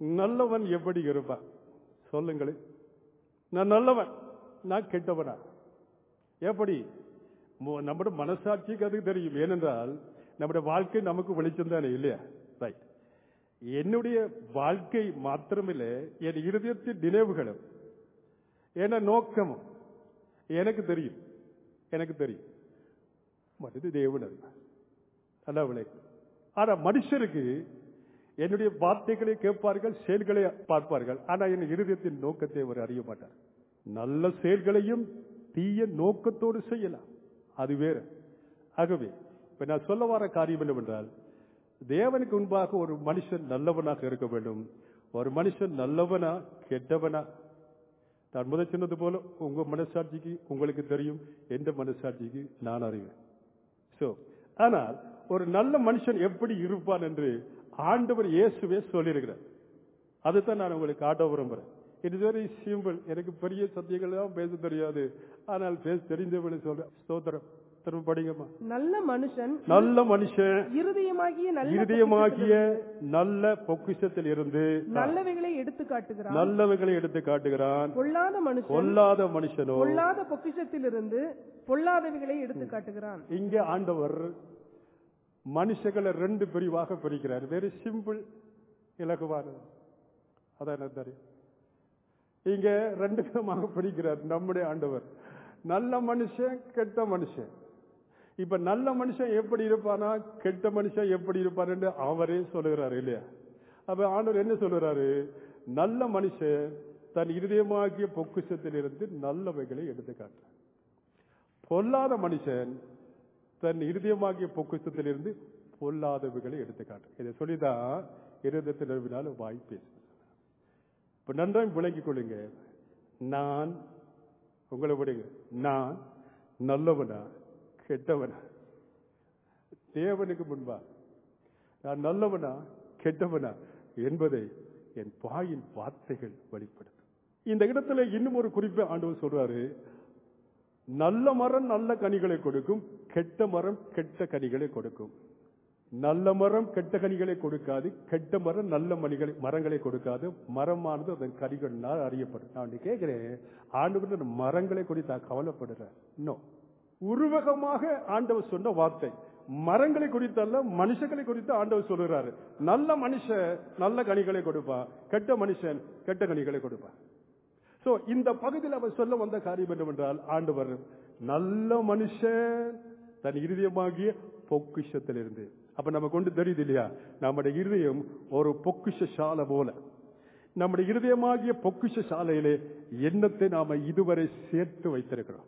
நல்லவன் எப்படி இருப்பான் சொல்லுங்களேன். நான் நல்லவன், நான் கெட்டவனா? எப்படி? நம்முடைய மனசாட்சிக்கு அது தெரியும். ஏனென்றால் நம்முடைய வாழ்க்கை நமக்கு வெளிச்சம் தானே, இல்லையா? ரைட். என்னுடைய வாழ்க்கை மாத்திரமில்லை, என் இருதயத்தின் நினைவுகளும் என நோக்கமும் எனக்கு தெரியும். எனக்கு தெரியும். மனித தேவன் அல்ல விளைக்கு. ஆனா மனுஷருக்கு என்னுடைய வார்த்தைகளை கேட்பார்கள், செயல்களை பார்ப்பார்கள். ஆனா என் இருதயத்தின் நோக்கத்தை அவர் அறிய மாட்டார். நல்ல செயல்களையும் தீய நோக்கத்தோடு செய்யலாம், அது வேற. ஆகவே இப்ப நான் சொல்ல வர காரியம் என்னவென்றால், தேவனுக்கு முன்பாக ஒரு மனுஷன் நல்லவனாக இருக்க வேண்டும். ஒரு மனுஷன் நல்லவனா கெட்டவனா? நான் முதல் சொன்னது போல உங்க மனசாட்சிக்கு உங்களுக்கு தெரியும், எந்த மனசாட்சிக்கு நான் அறிவேன். சோ ஆனால் ஒரு நல்ல மனுஷன் எப்படி இருப்பான் என்று ஆண்டவர் இயேசுவே சொல்லியிருக்கிறார். அதுதான் நான் உங்களுக்கு காட்ட விரும்புறேன். It is very simple. எனக்கு பெரிய சத்தியங்கள் தான் பேச தெரியாது, ஆனால் பேச தெரிந்தவளை சொல்றேன். ஸ்தோத்திரம். திரும்ப படிங்கம்மா. நல்ல மனுஷன் நல்ல மனுஷன் இருதயமாகிய நல்ல இருதயமாகிய நல்ல பொக்கிஷத்தில் இருந்து நல்லவைகளை எடுத்து காட்டுகிறான். நல்லவைகளை எடுத்து காட்டுகிறான். பொல்லாத மனுஷன் பொல்லாத மனுஷனோ பொல்லாத பொக்கிஷத்தில் இருந்து பொல்லாதவைகளை எடுத்து காட்டுகிறான். இங்கே ஆண்டவர் மனுஷங்களை ரெண்டு பிரிவாக பிரிக்கிறார். வெரி சிம்பிள், இலகுவானது. அதான் எனக்கு தெரியும். இங்க ரெண்டு விதமாக பிரிக்கிறார் நம்முடைய ஆண்டவர். நல்ல மனுஷன், கெட்ட மனுஷன். இப்ப நல்ல மனுஷன் எப்படி இருப்பானா, கெட்ட மனுஷன் எப்படி இருப்பார் என்று அவரே சொல்லுகிறாரு, இல்லையா? அப்ப ஆண்டவர் என்ன சொல்லுறாரு? நல்ல மனுஷன் தன் இருதயமாகிய பொக்கிஷத்தில் இருந்து நல்லவைகளை எடுத்து காட்டுறார். பொல்லாத மனுஷன் தன் இருதயமாகிய பொக்கிஷத்தில் இருந்து பொல்லாதவைகளை எடுத்து காட்டுறார். இதை சொல்லிதான் இருதயத்தில் நிறுவினால வாய் பேச. இப்ப நன்றாக விளங்கிக் கொள்ளுங்க. நான் உங்களை விடுங்க, நான் நல்லவனா கெட்டவனா? தேவனுக்கு முன்பா நான் நல்லவனா கெட்டவனா என்பதை என் வாயின் வார்த்தைகள் வெளிப்படுத்தும். இந்த இடத்துல இன்னும் ஒரு குறிப்பை ஆண்டவர் சொல்றாரு. நல்ல மரம் நல்ல கனிகளை கொடுக்கும், கெட்ட மரம் கெட்ட கனிகளை கொடுக்கும். நல்ல மரம் கெட்ட கனிகளை கொடுக்காது, கெட்ட மரம் நல்ல மணிகளை மரங்களை கொடுக்காது. மரமானது அதன் கனிகளால் அறியப்படும். நான் கேட்கிறேன், ஆண்டவர் மரங்களை குறித்து கவலைப்படுறேன். இன்னும் உருவகமாக ஆண்டவர் சொன்ன வார்த்தை மரங்களை குறித்தல்ல, மனுஷங்களை குறித்து ஆண்டவர் சொல்லுகிறாரு. நல்ல மனுஷன் நல்ல கனிகளை கொடுப்பான், கெட்ட மனுஷன் கெட்ட கனிகளை கொடுப்பான். சோ இந்த பகுதியில் அவர் சொல்ல வந்த காரியம் என்னவென்றால், ஆண்டவர் நல்ல மனுஷன் தன் இருதயமாகிய பொக்கிஷத்தில் இருந்து. அப்ப நம்ம கொண்டு தெரியுது இல்லையா, நம்முடைய இருதயம் ஒரு பொக்கிஷ சாலை போல. நம்முடைய இருதயமாகிய பொக்கிஷ சாலையிலே எண்ணத்தை நாம இதுவரை சேர்த்து வைத்திருக்கிறோம்.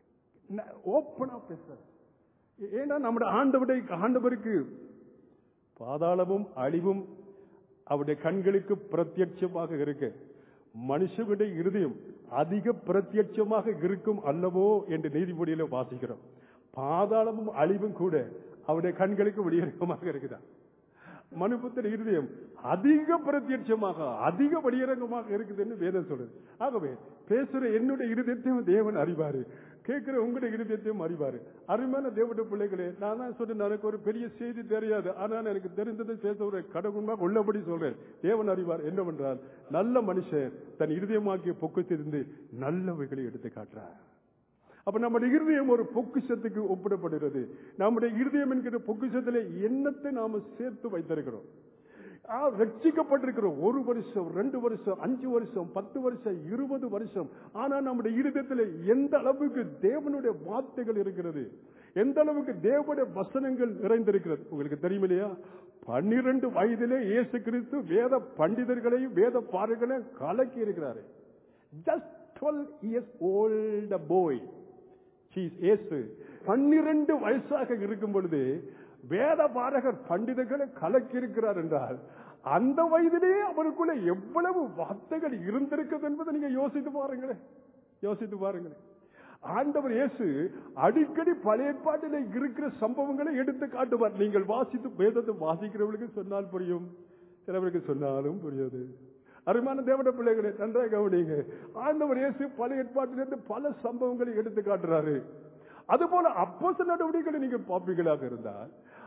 ஓப்பனா பேச. ஏன்னா நம்முடைய ஆண்டவருடைய ஆண்டவருக்கு பாதாளமும் அழிவும் அவருடைய கண்களுக்கு பிரத்யட்சமாக இருக்கு. மனுஷனுடைய இருதயம் அதிக பிரத்யட்சமாக இருக்கும் அல்லவோ என்று நீதிபதியில வாசிக்கிறோம். பாதாளமும் அழிவும் கூட அவருடைய கண்களுக்கு வெளியரங்கமாக இருக்குதான். மனுபுத்திர இருதயம் அதிக பிரத்யட்சமாக அதிக வெளியரங்கமாக இருக்குதுன்னு வேதம் சொல்லுது. ஆகவே பேசுற என்னுடைய இருதயத்தையும் தேவன் அறிவாரு, கேட்கிற உங்களுடைய இருதயத்தையும் அறிவாரு. அருமையான தேவனுடைய பிள்ளைகளே, நான் தான் சொன்னேன், எனக்கு ஒரு பெரிய செய்தி தெரியாது, ஆனால் எனக்கு தெரிந்ததை பேச ஒரு கடவுளாக உள்ளபடி சொல்றேன். தேவன் அறிவார். என்னவென்றால், நல்ல மனுஷன் தன் இருதயமாக்கிய பொக்கிஷத்திலிருந்து நல்லவைகளை எடுத்து காட்டுறார். அப்ப நம்முடைய இருதயம் ஒரு பொக்கிஷத்துக்கு ஒப்பிடப்படுகிறது. நம்முடைய இருதயம் என்கிற பொக்கிஷத்திலே எண்ணத்தை நாம சேர்த்து வைத்திருக்கிறோம். ரட்சிக்கப்பட்டிருக்கிறோம். ஒரு வருஷம், ரெண்டு வருஷம், அஞ்சு வருஷம், பத்து வருஷம், இருபது வருஷம். ஆனா நம்முடைய இருதயத்தில் எந்த அளவுக்கு தேவனுடைய வார்த்தைகள் இருக்கிறது, எந்த அளவுக்கு தேவனுடைய வசனங்கள் நிறைந்திருக்கிறது உங்களுக்கு தெரியும் இல்லையா? பன்னிரண்டு வயதிலே இயேசு கிறிஸ்து வேத பண்டிதர்களையும் வேத பாறைகளையும் கலக்கி இருக்கிறாரு. Just twelve years old boy Yesu பன்னிரண்டு வயசாக இருக்கும் பொழுது வேத பாரகர் பண்டிதர்களை கலக்கி இருக்கிறார் என்றால், அந்த வயதிலேயே அவருக்குள்ள எவ்வளவு வார்த்தைகள் இருந்திருக்கிறது என்பதை நீங்க யோசித்து பாருங்களேன். யோசித்து பாருங்களேன். ஆண்டவர் இயேசு அடிக்கடி பழைய ஏற்பாட்டிலே இருக்கிற சம்பவங்களை எடுத்து காட்டுவார். நீங்கள் வாசித்து வேதத்தை வாசிக்கிறவர்களுக்கு சொன்னால் புரியும், சிலவருக்கு சொன்னாலும் புரியாது. அருமையான தேவனுடைய பிள்ளைகளை நன்றாக கவனிங்க. ஆண்டவர் இயேசு பழைய ஏற்பாட்டிலிருந்து பல சம்பவங்களை எடுத்து காட்டுறாரு. அதுபோல அப்போஸ்தலர் நடவடிக்கைகளை நீங்க பாப்பீங்களாக இருந்தால்,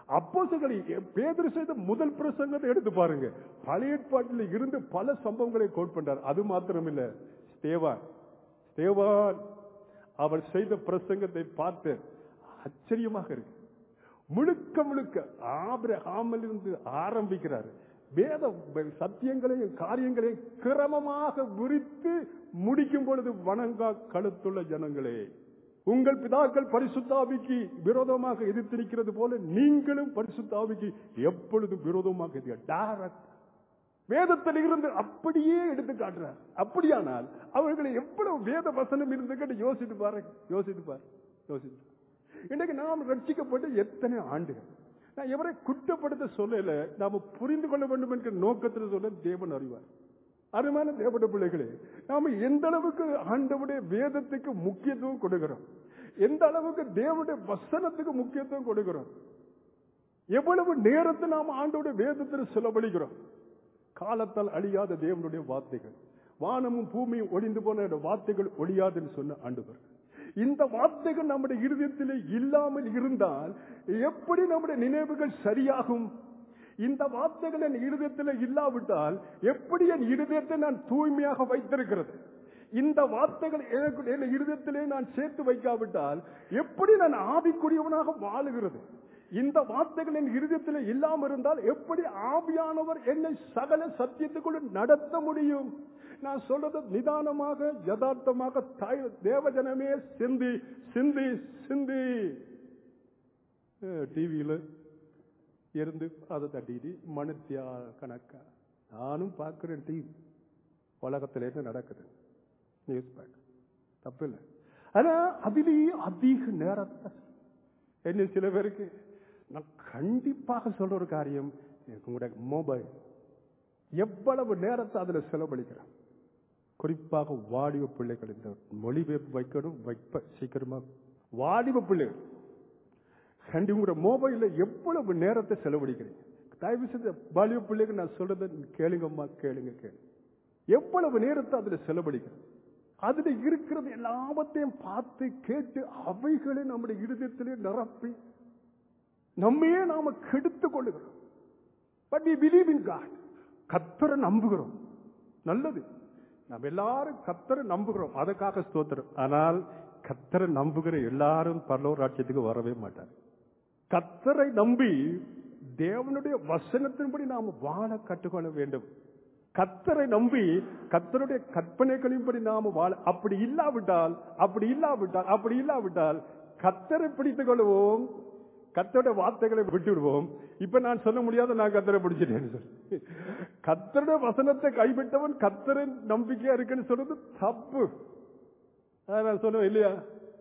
அப்போஸ்தலர்கள் பேதுரு செய்த முதல் பிரசங்கத்தை எடுத்து பாருங்க. பழைய ஏற்பாட்டில் இருந்து பல சம்பவங்களை கோட் பண்றார். அது மாத்திரமில்ல, ஸ்தேவான் ஸ்தேவான் அவர் செய்த பிரசங்கத்தை பார்த்து ஆச்சரியமாக இருக்கு. முழுக்க முழுக்க ஆபிரகாமில் இருந்து ஆரம்பிக்கிறார். வேத சத்தியங்களையும் காரியங்களையும் கிரமமாக விரித்து முடிக்கும் பொழுது, வணங்கா கழுத்துள்ள ஜனங்களே, உங்கள் பிதாக்கள் பரிசுத்த ஆவிக்கு விரோதமாக எதிர்த்து நிற்கிறது போல நீங்களும் பரிசுத்த ஆவிக்கு எப்பொழுதும் விரோதமாக டைரக்ட் வேதத்தில் இருந்து அப்படியே எடுத்து காட்டுறார். அப்படியானால் அவர்களை எவ்வளவு வேத வசனம் இருந்து யோசித்து பாருங்க, யோசித்து பாரு யோசித்து இன்னைக்கு நாம் ரட்சிக்கப்பட்டு எத்தனை ஆண்டுகள். நான் எவரை குற்றப்படுத்த சொல்லல, நாம புரிந்து கொள்ள வேண்டும் என்கிற நோக்கத்தில் சொல்ல தேவன் அறிவார். அருமையான தேவனுடைய பிள்ளைகளே, நாம எந்த அளவுக்கு ஆண்டவருடைய வேதத்துக்கு முக்கியத்துவம் கொடுக்கிறோம், எந்த அளவுக்கு தேவனுடைய வசனத்துக்கு முக்கியத்துவம் கொடுக்கிறோம், எவ்வளவு நேரத்தை நாம் ஆண்டவருடைய வேதத்தில் செலவழிக்கிறோம். காலத்தால் அழியாத தேவனுடைய வார்த்தைகள், வானமும் பூமியும் ஒளிந்து போன வார்த்தைகள் ஒழியாதுன்னு சொன்ன ஆண்டவர். இந்த வார்த்தைகள் நம்முடைய இருதயத்திலே இல்லாமல் இருந்தால் எப்படி நம்முடைய நினைவுகள் சரியாகும்? இந்த வார்த்தைகள் என் இருதயத்தில் இல்லாவிட்டால் எப்படி என் இருதயத்தை நான் தூய்மையாக வைத்திருக்கிறது? இந்த வார்த்தைகள் என் இருதயத்திலே நான் சேர்த்து வைக்காவிட்டால் எப்படி நான் ஆவிக்குரியவனாக வாழுகிறது? இந்த வார்த்தைகள் என் இருதயத்தில் இல்லாமல் இருந்தால் எப்படி ஆவியானவர் என்னை சகல சத்தியத்துக்குள்ள நடத்த முடியும்? நான் சொல்றது நிதானமாக யதார்த்தமாக தேவஜனமே சிந்தி சிந்தி சிந்தி. டிவியில இருந்து அதை தட்டிட்டு மனுத்தியா கணக்கா நானும் பார்க்கிறேன். டிவி உலகத்தில் என்ன நடக்குது நியூஸ் பார்க்க தப்பு இல்லை. ஆனா அதிலேயே அதிக நேரத்தை என்ன சில பேருக்கு நான் கண்டிப்பாக சொல்ற ஒரு காரியம், உங்களுடைய மொபைல் எவ்வளவு நேரத்தை அதுல செலவழிக்கிறோம். குறிப்பாக வாலிப பிள்ளைகள் இந்த மொழிபெயர்ப்பு வைக்கணும், வைப்ப சீக்கிரமா வாலிப பிள்ளைகள் கண்டி உங்களோட மொபைல்ல எவ்வளவு நேரத்தை செலவழிக்கிறீங்க? தயவு செஞ்சு வாலிப பிள்ளைகள் நான் சொல்றதை கேளுங்கம்மா, கேளுங்க கேளுங்க. எவ்வளவு நேரத்தை அதுல செலவழிக்கிறோம்? அதுல இருக்கிறது எல்லாவற்றையும் பார்த்து கேட்டு அவைகளை நம்முடைய இருதயத்திலே நிரப்பி நம்மையே நாம கெடுத்துக் கொள்ளுகிறோம். But we believe in God. கர்த்தரை நம்புகிறோம், நல்லது. நம்ம எல்லாரும் கர்த்தரை நம்புகிறோம், அதற்காக ஸ்தோத்திரம். ஆனால் கர்த்தரை நம்புகிற எல்லாரும் பரலோக ராஜ்யத்துக்கு வரவே மாட்டார். கர்த்தரை நம்பி தேவனுடைய வசனத்தின்படி நாம் வாழ கற்றுக்கொள்ள வேண்டும். கர்த்தரை நம்பி கர்த்தருடைய கற்பனைகளின்படி நாம வாழ. அப்படி இல்லாவிட்டால் அப்படி இல்லாவிட்டால் அப்படி இல்லாவிட்டால் கர்த்தரை பிடித்துக் கொள்வோம், கர்த்தருடைய வார்த்தைகளை விட்டு விடுவோம். இப்ப நான் சொல்ல முடியாத நான் கர்த்தரை பிடிச்சிட்டேன்னு சொல்லி கர்த்தருடைய வசனத்தை கைவிட்டவன் கர்த்தரை நம்பிக்கையா இருக்குன்னு சொல்றது தப்பு. நான் சொல்லுவேன் இல்லையா?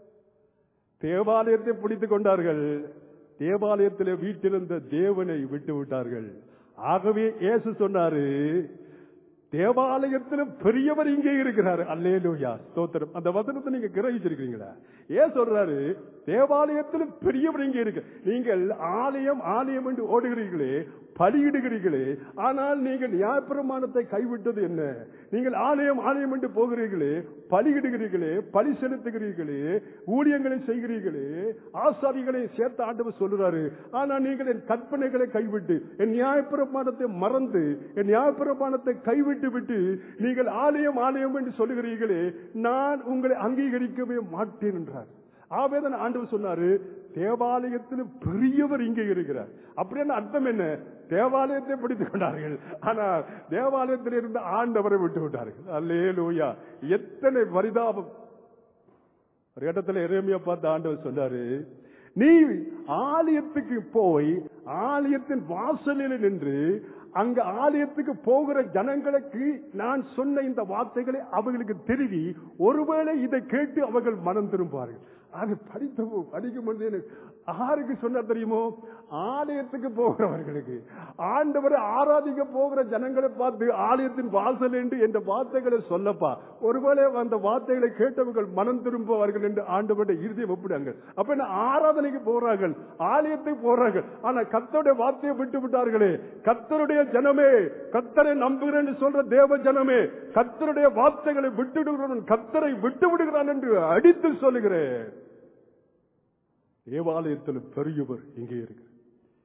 தேவாலயத்தை பிடித்துக் கொண்டார்கள், தேவாலயத்திலே வீட்டிலிருந்த தேவனை விட்டு விட்டார்கள். ஆகவே இயேசு சொன்னாரு, தேவாலயத்தில் பெரியவர் இங்கே இருக்கிறாரு. அல்லேலூயா, ஸ்தோத்திரம். அந்த வசனத்தை நீங்க கிரகிச்சிருக்கீங்களா? ஏன் சொல்றாரு தேவாலயத்தில் பெரியவர் இங்கே இருக்கு? நீங்கள் ஆலயம் ஆலயம் என்று ஓடுகிறீர்களே, பலியிடுகிறீர்களே, ஆனால் நீங்கள் நியாயப்பிரமாணத்தை கைவிட்டது என்ன? நீங்கள் ஆலயம் ஆலயம் என்று போகிறீர்களே, பலியிடுகிறீர்களே, பலி செலுத்துகிறீர்களே, ஊழியங்களை செய்கிறீர்களே, ஆசாரிகளை சேர்த்து ஆண்டவர் சொல்றாரு. ஆனால் நீங்கள் என் கற்பனைகளை கைவிட்டு என் நியாயப்பிரமாணத்தை மறந்து என் நியாயப்பிரமாணத்தை கைவிட்டு விட்டு நீங்கள் ஆலயம் ஆலயம் என்று சொல்லுகிறீர்களே, நான் உங்களை அங்கீகரிக்கவே மாட்டேன் என்றார். ஆவேதன் ஆண்டவர் சொன்னாரு, தேவாலயத்தில் பெரியவர் இங்கே இருக்கிறார். அப்படின்னு அர்த்தம் என்ன? தேவாலயத்தை பிடித்துக் கொண்டார்கள், ஆனால் தேவாலயத்தில் இருந்த ஆண்டவரை விட்டு விட்டார்கள். அல்லேலூயா, எத்தனை பரிதாபம். ஒரு இடத்துல எரேமியா பார்த்து ஆண்டவர் சொன்னாரு, நீ ஆலயத்துக்கு போய் ஆலயத்தின் வாசலில் நின்று அங்க ஆலயத்துக்கு போகிற ஜனங்களுக்கு நான் சொன்ன இந்த வார்த்தைகளை அவர்களுக்கு தெரிவி, ஒருவேளை இதை கேட்டு அவர்கள் மனம் திரும்புவார்கள். அது படித்தவோ படிக்கும் பொழுது எனக்கு ஆருக்கு சொன்ன தெரியுமோ? ஆலயத்துக்கு போகிறவர்களுக்கு, ஆண்டவரை ஆராதிக்க போகிற ஜனங்களை பார்த்து ஆலயத்தின் வாசல் என்று என்ற வார்த்தைகளை சொல்லப்பா, ஒருவேளை அந்த வார்த்தைகளை கேட்டவர்கள் மனம் திரும்புவார்கள் என்று ஆண்டவருடைய இருதயம் ஒப்பிடுங்க. அப்ப என்ன, ஆராதனைக்கு போறார்கள், ஆலயத்துக்கு போறார்கள், ஆனா கர்த்தருடைய வார்த்தையை விட்டு விட்டார்களே. கர்த்தருடைய ஜனமே, கர்த்தரை நம்புகிறேன் சொல்ற தேவ ஜனமே, கர்த்தருடைய வார்த்தைகளை விட்டு விடுகிறவன் கர்த்தரை விட்டு விடுகிறான் என்று அடித்து சொல்லுகிறேன். தேவாலயத்தில் பெரியவர் இங்கே இருக்கு.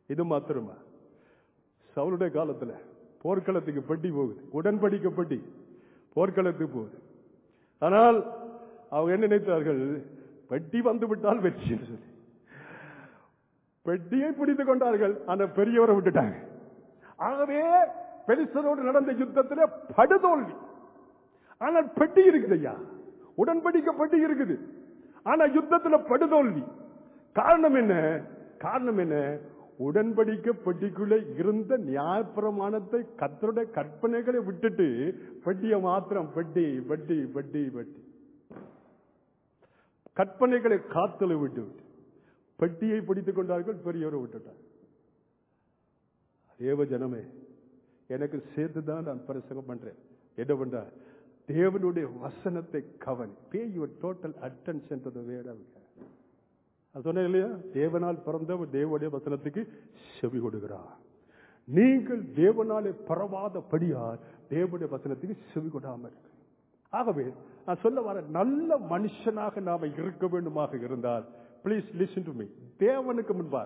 இது மாத்திரமா? சவுளுடைய காலத்துல போர்க்களத்துக்கு பெட்டி போகுது, உடன்படிக்கை பெட்டி போர்க்களத்துக்கு போகுது. ஆனால் அவங்க என்ன நினைத்தார்கள்? பெட்டி வந்து விட்டால் வெற்றி என்று சொல்லி பெட்டியை பிடித்துக் கொண்டார்கள். ஆனா பெரியவரை விட்டுட்டாங்க. ஆகவே பெலிஸ்தரோடு நடந்த யுத்தத்திலே படுதோல்வி. ஆனால் பெட்டி இருக்குது ஐயா, உடன்படிக்கை பெட்டி இருக்குது. ஆனா யுத்தத்தில் படுதோல்வி. காரணம் என்ன? காரணம் என்ன? உடன்படிக்கை பெட்டிக்குள்ளே இருந்த நியாயப்பிரமாணத்தை, கர்த்தருடைய கற்பனைகளை விட்டுட்டு பெட்டியை மாத்திரம் பெட்டி பெட்டி பெட்டி பெட்டி கற்பனைகளை காத்தலை விட்டு விட்டு பெட்டியை பிடித்துக் கொண்டார்கள், பெரியவரை விட்டுட்டார். தேவ ஜனமே, எனக்கு சேர்த்துதான் நான் பிரசங்கம் பண்றேன். என்ன பண்ற? தேவனுடைய வசனத்தை கவனி. Pay your total attention to the word of God. அது சொன்னேன் இல்லையா? தேவனால் பிறந்த தேவனுடைய வசனத்துக்கு செவி கொடுக்கிறார். நீங்கள் தேவனாலே பரவாதபடியால் தேவனுடைய வசனத்துக்கு செவி கொடாம இருக்கு. ஆகவே நான் சொல்ல வர, நல்ல மனுஷனாக நாம இருக்க வேண்டுமாக இருந்தால் பிளீஸ் லிசன் டு மீ. தேவனுக்கு முன்பாக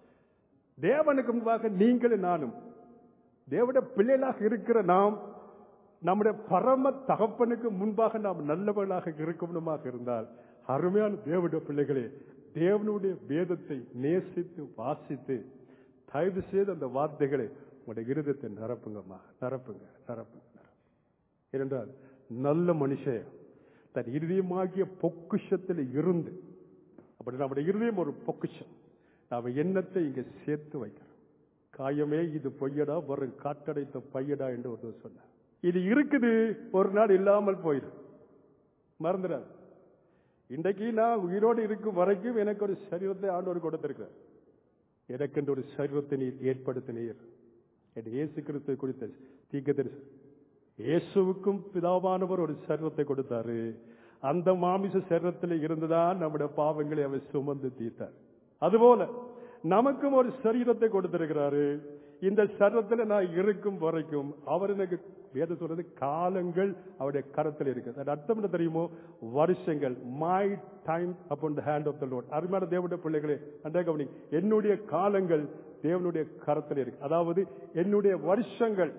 தேவனுக்கு முன்பாக நீங்களும் நானும் தேவனுடைய பிள்ளைகளாக இருக்கிற நாம் நம்முடைய பரம தகப்பனுக்கு முன்பாக நாம் நல்லவர்களாக இருக்கணுமாக இருந்தால், அருமையான தேவனுடைய பிள்ளைகளே, தேவனுடைய வேதத்தை நேசித்து வாசித்து தயவு செய்து அந்த வார்த்தைகளை உங்களுடைய இருதயத்தை நிரப்புங்கம்மா, நிரப்புங்க நிரப்புங்க. ஏனென்றால் நல்ல மனுஷன் தன் இருதயமாகிய பொக்கிஷத்தில் இருந்து, அப்படி நம்முடைய இருதயம் ஒரு பொக்கிஷம், நாம எண்ணத்தை இங்க சேர்த்து வைக்கிறோம். காயமே இது பொய்யடா, வரும் காற்றடைத்த பையடா என்று ஒரு சொன்னார். இது இருக்குது, ஒரு நாள் இல்லாமல் போயிடும், மறந்துடாது. இன்றைக்கு நான் உயிரோடு இருக்கும் வரைக்கும் எனக்கு ஒரு சரீரத்தை ஆண்டவர் கொடுத்திருக்கிறார். எனக்கு என்று ஒரு சரீரத்தை நீர் ஏற்படுத்தினீர் என்று இயேசு கிறிஸ்துவை குறித்த தீர்க்கதரிசனம். இயேசுவுக்கும் பிதாவானவர் ஒரு சரீரத்தை கொடுத்தாரு. அந்த மாமிச சரீரத்தில் இருந்துதான் நம்முடைய பாவங்களை அவர் சுமந்து தீர்த்தார். அதுபோல நமக்கும் ஒரு சரீரத்தை கொடுத்திருக்கிறாரு. இந்த சரீரத்தில் நான் இருக்கும் வரைக்கும் அவர் எனக்கு வேத சொல்றது காலங்கள் அவருடைய கரத்தில் இருக்கு. அர்த்தம் என்ன தெரியுமோ? வருஷங்கள். My time upon the hand of the Lord. அருமையான தேவனுடைய பிள்ளைகளே, அன்றே கவனி, என்னுடைய காலங்கள் தேவனுடைய கரத்தில் இருக்கு. அதாவது என்னுடைய வருஷங்கள்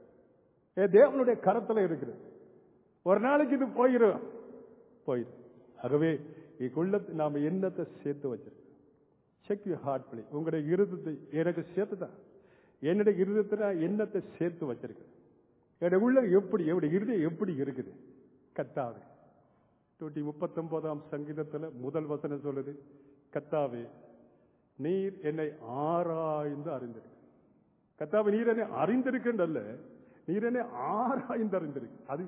தேவனுடைய கரத்தில் இருக்குது. ஒரு நாளைக்கு இது போயிடும் போயிடும். ஆகவே இதுக்குள்ள நாம எண்ணத்தை சேர்த்து வச்சிருக்கோம். Check your heart please. உங்களுடைய இருதயத்தை எனக்கு சேர்த்துதான், என்னுடைய இருதயத்தை எண்ணத்தை சேர்த்து வச்சிருக்கேன். என்னுடைய உள்ள எப்படி என்னுடைய இருதயம் எப்படி இருக்குது? கர்த்தாவே, நூற்றி முப்பத்தி ஒன்பதாம் சங்கீதத்துல முதல் வசனம் சொல்லுது, கர்த்தாவே நீர் என்னை ஆராய்ந்து அறிந்திருக்கு. கர்த்தாவே நீர் என்னை அறிந்திருக்கின்றல்ல, நீர் என்னை ஆராய்ந்து அறிந்திருக்கு. அது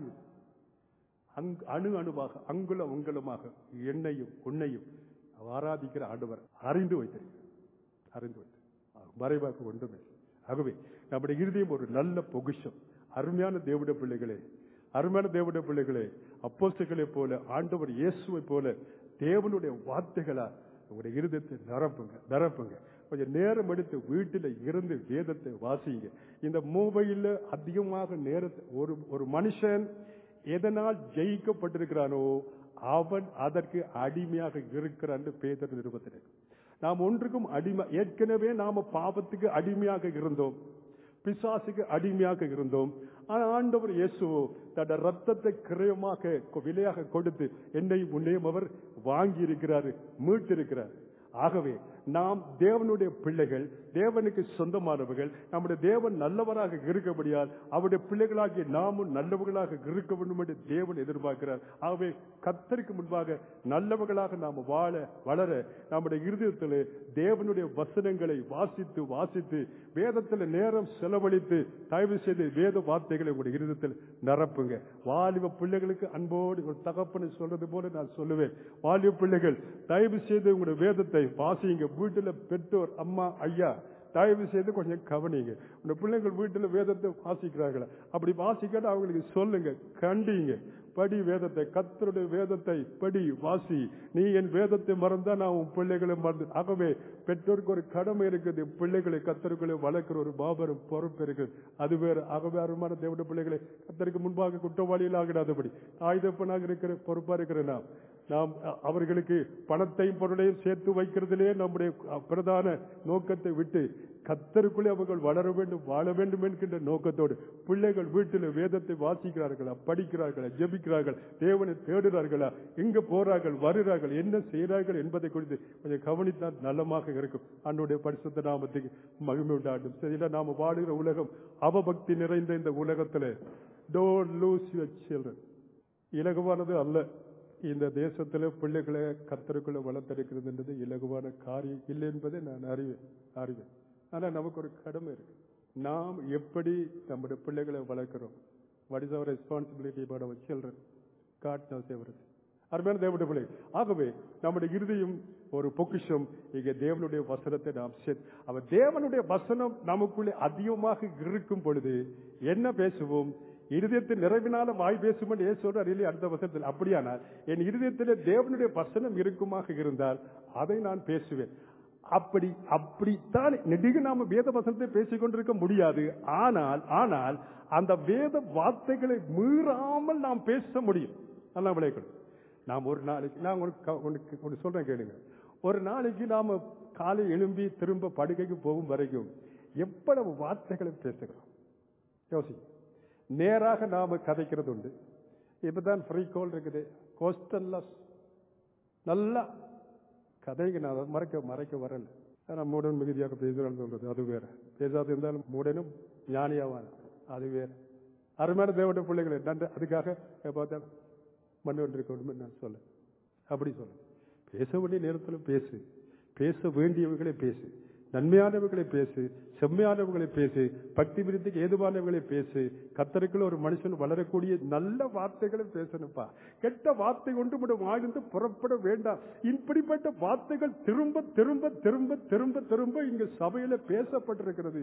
அணு அணுவாக அங்குல உங்களுமாக என்னையும் உன்னையும் ஆராதிக்கிற ஆண்டவர் அறிந்து வைத்திருக்கிறார். அறிந்து வைத்து மறைவாக ஒன்றுமே. ஆகவே நம்முடைய இருதயம் ஒரு நல்ல பொக்கிஷம். அருமையான தேவனுடைய பிள்ளைகளே, அருமையான தேவனுடைய பிள்ளைகளே, அப்போஸ்தலர்களைப் போல ஆண்டவர் இயேசுவை போல தேவனுடைய வார்த்தைகளா உங்களுடைய இருதயத்தை நிரப்புங்க நிரப்புங்க. கொஞ்சம் நேரம் எடுத்து வீட்டில் இருந்து வேதத்தை வாசிங்க. இந்த மொபைல்ல அதிகமாக நேரத்தை ஒரு ஒரு மனுஷன் எதனால் ஜெயிக்கப்பட்டிருக்கிறானோ அவன் அதற்கு அடிமையாக இருக்கிறான். பேதுரு நிருபத்தில் நாம் ஒன்றுக்கும் அடிமை. ஏற்கனவே நாம பாவத்துக்கு அடிமையாக இருந்தோம், பிசாசுக்கு அடிமையாக இருந்தோம். ஆனால் ஆண்டவர் இயேசுவோ தன்னுடைய ரத்தத்தை கிரயமாக விலையாக கொடுத்து என்னையும் உன்னையும் அவர் வாங்கி இருக்கிறார், மீட்டிருக்கிறார். ஆகவே நாம் தேவனுடைய பிள்ளைகள், தேவனுக்கு சொந்தமானவர்கள். நம்முடைய தேவன் நல்லவராக இருக்கபடியால் அவருடைய பிள்ளைகளாகிய நாமும் நல்லவர்களாக இருக்க வேண்டும் என்று தேவன் எதிர்பார்க்கிறார். ஆகவே கர்த்தருக்கு முன்பாக நல்லவர்களாக நாம் வாழ வளர நம்முடைய இருதயத்தில் தேவனுடைய வசனங்களை வாசித்து வாசித்து வேதத்தில் நேரம் செலவழித்து தயவு செய்து வேத வார்த்தைகளை உங்களுடைய இருதயத்தில் நிரப்புங்க. வாலிப பிள்ளைகளுக்கு அன்போடு ஒரு தகப்பனை சொல்றது போல நான் சொல்லுவேன், வாலிப பிள்ளைகள் தயவு செய்து உங்களுடைய வேதத்தை வாசிங்க. வீட்டுல பெற்றோர் அம்மா ஐயா தயவு செய்து கொஞ்சம் கவனிங்க. உங்க பிள்ளைகள் வீட்டுல வேதத்தை வாசிக்கிறார்களா? அப்படி வாசிக்காத அவங்களுக்கு சொல்லுங்க, கண்டிங்க. படி வேதத்தை, கர்த்தருடைய வேதத்தை படி வாசி. நீ என் வேதத்தை மறந்தா நான் உன் பிள்ளைகளை மறந்து. ஆகவே பெற்றோருக்கு ஒரு கடமை இருக்குது, பிள்ளைகளை கர்த்தருக்குள்ளே வளர்க்கிற ஒரு பாபரும் பொறுப்பு இருக்குது. அது வேறு. ஆகவே அருமான தேவனுடைய பிள்ளைகளை கர்த்தருக்கு முன்பாக குற்றவாளிகள் ஆகிடாதபடி ஆயுதப்பனாக இருக்கிற பொறுப்பா இருக்கிற நாம் நாம் அவர்களுக்கு பணத்தையும் பொருளையும் சேர்த்து வைக்கிறதிலே நம்முடைய பிரதான நோக்கத்தை விட்டு கர்த்தருக்குள்ளே அவர்கள் வளர வேண்டும், வாழ வேண்டும் என்கின்ற நோக்கத்தோடு பிள்ளைகள் வீட்டில் வேதத்தை வாசிக்கிறார்களா, படிக்கிறார்களா, ஜெபிக்கிறார்கள், தேவனை தேடுகிறார்களா, எங்க போறார்கள், வருகிறார்கள், என்ன செய்கிறார்கள் என்பதை குறித்து கொஞ்சம் கவனித்தால் நலமாக இருக்கும். அன்றைய பரிசுத்த நாமத்துக்கு மகிமை உண்டாடும். சரியில்லை, நாம வாழுகிற உலகம் அவபக்தி நிறைந்த இந்த உலகத்துல டோன்ட் லூஸ் யுவர் சில்ட்ரன். இலகுவானது அல்ல. இந்த தேசத்துல பிள்ளைகளை கர்த்தருக்குள்ள வளர்த்தெடுக்கிறது என்றது இலகுவான காரியம் இல்லை என்பதை நான் அறிவேன் அறிவேன் ஆனா நமக்கு ஒரு கடமை இருக்கு. நாம் எப்படி நம்முடைய பிள்ளைகளை வளர்க்கிறோம்? What is our responsibility about our children? God knows everything. அருமையான தேவனுடைய பிள்ளை, ஆகவே நம்முடைய இறுதியும் ஒரு பொக்கிஷம் இங்கே தேவனுடைய வசனத்தை நாம் செட். அவர் தேவனுடைய வசனம் நமக்குள்ளே அதிகமாக இருக்கும் பொழுது என்ன பேசுவோம்? இருதயத்தில் நிறைவினால வாய் பேசும் என்று சொல்றார் இல்லையா அடுத்த வசனத்தில். அப்படியானால் என் இருதயத்தில் தேவனுடைய வசனம் இருக்குமாக இருந்தால் அதை நான் பேசுவேன். அப்படி அப்படித்தான் நெடுக நாம வேத வசனத்தை பேசிக் கொண்டிருக்க முடியாது. ஆனால் ஆனால் அந்த வேத வார்த்தைகளை மீறாமல் நாம் பேச முடியும். நல்லா விளையாடும். நாம் ஒரு நாளைக்கு நான் உனக்கு சொல்றேன் கேளுங்க. ஒரு நாளைக்கு நாம காலை எழும்பி திரும்ப படுக்கைக்கு போகும் வரைக்கும் எவ்வளவு வார்த்தைகளை பேசுகிறோம் யோசி. நேராக நாம கதைக்கிறது உண்டு. இப்பதான் ஃப்ரீ கால் இருக்குது. கோஸ்டல்லாஸ் நல்லா கதைக்கு நான் மறைக்க மறைக்க வரல. ஆனால் மூடன் மிகுதியாக பேசுகிறான்னு சொல்றது அது வேற. பேசாது இருந்தாலும் மூடனும் ஞானியாவான அது வேற. அருமையான தேவனுடைய பிள்ளைகளை நன்றி. அதுக்காக பார்த்தா மண் ஒன்றிருக்கணும் நான் சொல்ல அப்படி சொல்ல. பேச வேண்டிய நேரத்தில் பேசு, பேச வேண்டியவர்களை பேசு, நன்மையானவர்களை பேசு, செம்மையானவர்களை பேசு, பக்தி விருத்திக்கு ஏதுவானவர்களை பேசு. கர்த்தருக்குள்ள ஒரு மனுஷன் வளரக்கூடிய நல்ல வார்த்தைகளை பேசணுப்பா. கெட்ட வார்த்தை கொண்டு கூட வாழ்ந்து புறப்பட வேண்டாம். இப்படிப்பட்ட வார்த்தைகள் திரும்ப திரும்ப திரும்ப திரும்ப திரும்ப இங்க சபையில பேசப்பட்டிருக்கிறது.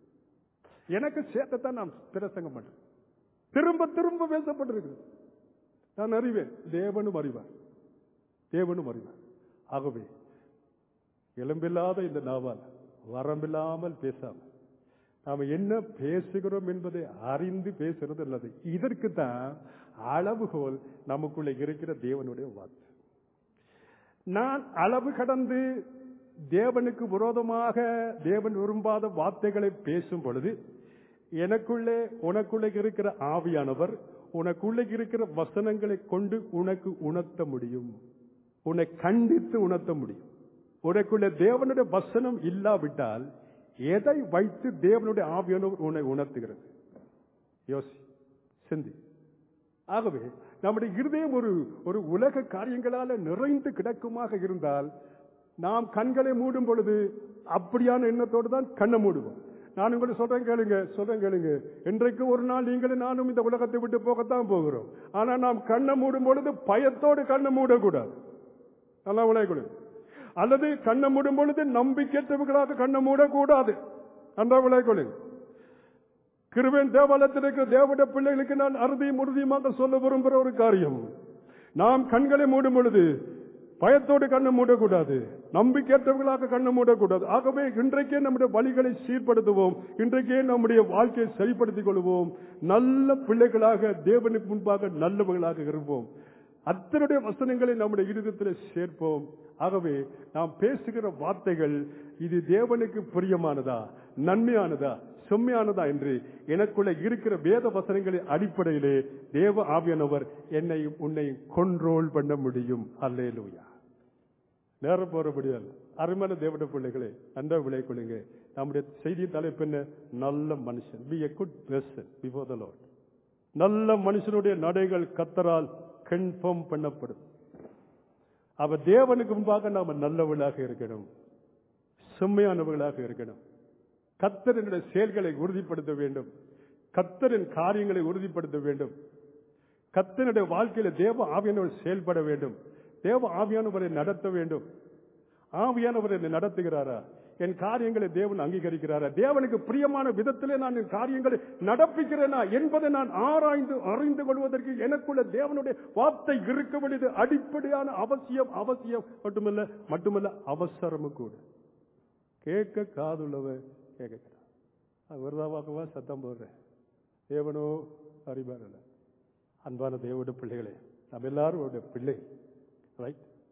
எனக்கு சேர்த்தான் நான் பிரசங்கம் பண்றேன். திரும்ப திரும்ப பேசப்பட்டிருக்கிறது. நான் அறிவேன், தேவனும் அறிவார், தேவனும் அறிவார். ஆகவே எலும்பில்லாத இந்த நாவால் வரம்பில்லாமல் பேசாமல் நாம என்ன பேசுகிறோம் என்பதை அறிந்து பேசுறது அல்லது. இதற்கு தான் அளவுகோல் நமக்குள்ள இருக்கிற தேவனுடைய வார்த்தை. நான் அளவு கடந்து தேவனுக்கு விரோதமாக தேவன் விரும்பாத வார்த்தைகளை பேசும் பொழுது எனக்குள்ளே உனக்குள்ளே இருக்கிற ஆவியானவர் உனக்குள்ளே இருக்கிற வசனங்களை கொண்டு உனக்கு உணர்த்த முடியும், உன்னை கண்டித்து உணர்த்த முடியும். உனக்குள்ள தேவனுடைய வசனம் இல்லாவிட்டால் எதை வைத்து தேவனுடைய ஆவியானவர் உன்னை உணர்த்துகிறது? யோசி, சிந்தி. ஆகவே நம்முடைய இருதயம் ஒரு ஒரு உலக காரியங்களால நிறைந்து கிடக்குமாக இருந்தால் நாம் கண்களை மூடும் பொழுது அப்படியான எண்ணத்தோடு தான் கண்ணை மூடுவோம். நான் உங்களை சொல்றேன் கேளுங்க, சொல்றேன் கேளுங்க. இன்றைக்கு ஒரு நாள் நீங்களும் நானும் இந்த உலகத்தை விட்டு போகத்தான் போகிறோம். ஆனா நாம் கண்ணை மூடும் பொழுது பயத்தோடு கண்ணை மூடக்கூடாது. நல்லா விளையாடு. அல்லது கண்ணை மூடும் பொழுது நம்பிக்கையற்றவர்களாக கண்ணை மூடக்கூடாது. நன்றா விளையாடு. கிருபையின் தேவாலயத்தில் இருக்கிற தேவனுடைய பிள்ளைகளுக்கு நான் அறுதியும் உறுதியுமாக சொல்ல விரும்புகிற ஒரு காரியம், நாம் கண்களை மூடும் பொழுது பயத்தோடு கண்ணை மூடக்கூடாது, நம்பிக்கையற்றவர்களாக கண்ணை மூடக்கூடாது. ஆகவே இன்றைக்கே நம்முடைய வழிகளை சீர்படுத்துவோம், இன்றைக்கே நம்முடைய வாழ்க்கையை சரிப்படுத்திக் கொள்வோம். நல்ல பிள்ளைகளாக தேவனுக்கு முன்பாக நல்லவர்களாக இருப்போம். அத்தனுடைய வசனங்களை நம்முடைய இருதயத்தில் சேர்ப்போம். ஆகவே நாம் பேசுகிற வார்த்தைகள் இது தேவனுக்கு பிரியமானதா, நன்மையானதா, செம்மையானதா என்று எனக்குள்ள இருக்கிற வேத வசனங்களின் அடிப்படையிலே தேவ ஆவியானவர் என்னை உன்னை கண்ட்ரோல் பண்ண முடியும். அல்லேலூயா. நேரம் போற முடியாது. அருமையான தேவனுடைய பிள்ளைகளே, நன்றா விளை கொள்ளுங்க. நம்முடைய செய்தியின் தலைப்பு என்ன? நல்ல மனுஷன். Be a good person before the Lord. நல்ல மனுஷனுடைய நடைகள் கர்த்தரால் கன்ஃபார்ம் பண்ணப்படும். அவ தேவனுக்கு முன்பாக நாம நல்லவர்களாக இருக்கணும், செம்மையானவர்களாக இருக்கணும். கர்த்தரினுடைய செயல்களை உறுதிப்படுத்த வேண்டும், கர்த்தரின் காரியங்களை உறுதிப்படுத்த வேண்டும். கர்த்தருடைய வாழ்க்கையில தேவ ஆவியானவர் செயல்பட வேண்டும், தேவ ஆவியானவரை நடத்த வேண்டும். ஆவியானவர் என்னை நடத்துகிறாரா? என் காரியங்களை தேவன் அங்கீகரிக்கிறாரா? தேவனுக்கு பிரியமான விதத்திலே நான் என் காரியங்களை நடப்பிக்கிறேனா என்பதை நான் ஆராய்ந்து அறிந்து கொள்வதற்கு எனக்குள்ள தேவனுடைய வார்த்தை இருக்க வேண்டியது அடிப்படையான அவசியம். அவசியம் மட்டுமல்ல மட்டுமல்ல அவசரமும் கூட. கேட்க காதுள்ளவன் கேட்கிறான். விரதாவாகவா சத்தம் போடுறேன். தேவனோ அறிவார் அல்ல. அன்பான தேவனுடைய பிள்ளைகளே, நம்ம எல்லாரும் பிள்ளை, ரைட்?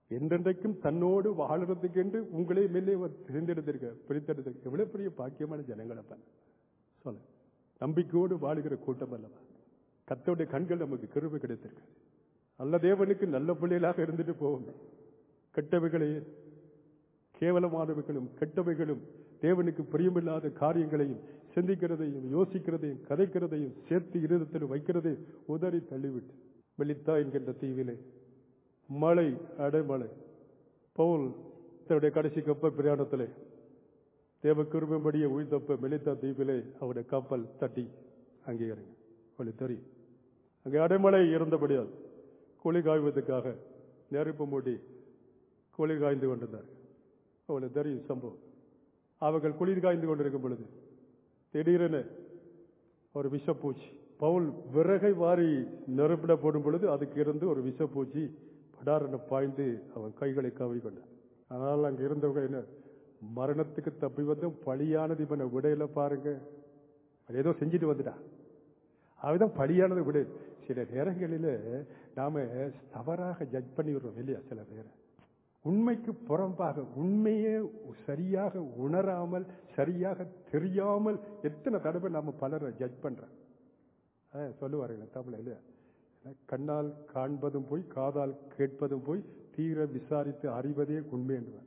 என்றென்றைக்கும் தன்னோடு வாழறதுக்கு என்று உங்களே மேலே தேர்ந்தெடுத்திருக்க பிரித்தெடுத்திருக்க எவ்வளவு பெரிய பாக்கியமான ஜனங்களை பண்ண சொல்ல. நம்பிக்கையோடு வாழுகிற கூட்டம் அல்லவா. கர்த்தருடைய கண்கள் நமக்கு கிருபை கிடைத்திருக்கு. நல்ல தேவனுக்கு நல்ல பிள்ளைகளாக இருந்துட்டு போவோம். கெட்டவைகளையும் கேவலமானவைகளும் கெட்டவைகளும் தேவனுக்கு பிரியமில்லாத காரியங்களையும் சிந்திக்கிறதையும் யோசிக்கிறதையும் கதைக்கிறதையும் சேர்த்து இருதத்தில் வைக்கிறதையும் உதறி தள்ளிவிட்டு மெலித்தா என்கின்ற தீவிலே மழை அடைமழை பவுல் தன்னுடைய கடைசி கப்பல் பிரயாணத்திலே தேவ கிருபையின்படியே உயிர்த்தப்ப மெலித்தா தீவிலே அவருடைய கப்பல் தட்டி அங்கே இறங்கி அவளை தெரியும். அங்கே அடைமழை இருந்தபடியால் குளிர் காய்வதற்காக நெருப்பு மூடி குளிர் காய்ந்து கொண்டிருந்தார். அவளை தெரியும் சம்பவம். அவர்கள் குளிர் காய்ந்து கொண்டிருக்கும் பொழுது திடீரென ஒரு விஷப்பூச்சி பவுல் விறகை வாரி நெருப்பிட போடும் பொழுது அதுக்கு இருந்து ஒரு விஷப்பூச்சி படாரென பாய்ந்து அவன் கைகளை கவி கொண்டான். ஆனால் அங்க இருந்தவங்க என்ன மரணத்துக்கு தப்பி வந்து பழியானது இவனை விடையில பாருங்க, ஏதோ செஞ்சுட்டு வந்துட்டான். அதுதான் பழியானது விட. சில நேரங்களில நாம தவறாக ஜட்ஜ் பண்ணி விடுறோம் இல்லையா? சில நேரம் உண்மைக்கு புறம்பாக உண்மையே சரியாக உணராமல் சரியாக தெரியாமல் எத்தனை தடவை நாம பலரை ஜட்ஜ் பண்றோம். சொல்லுவார்கள் தமிழ் இல்லையா? கண்ணால் காண்பதும் போய் காதால் கேட்பதும் போய் தீர விசாரித்து அறிவதே உண்மை என்றுவார்.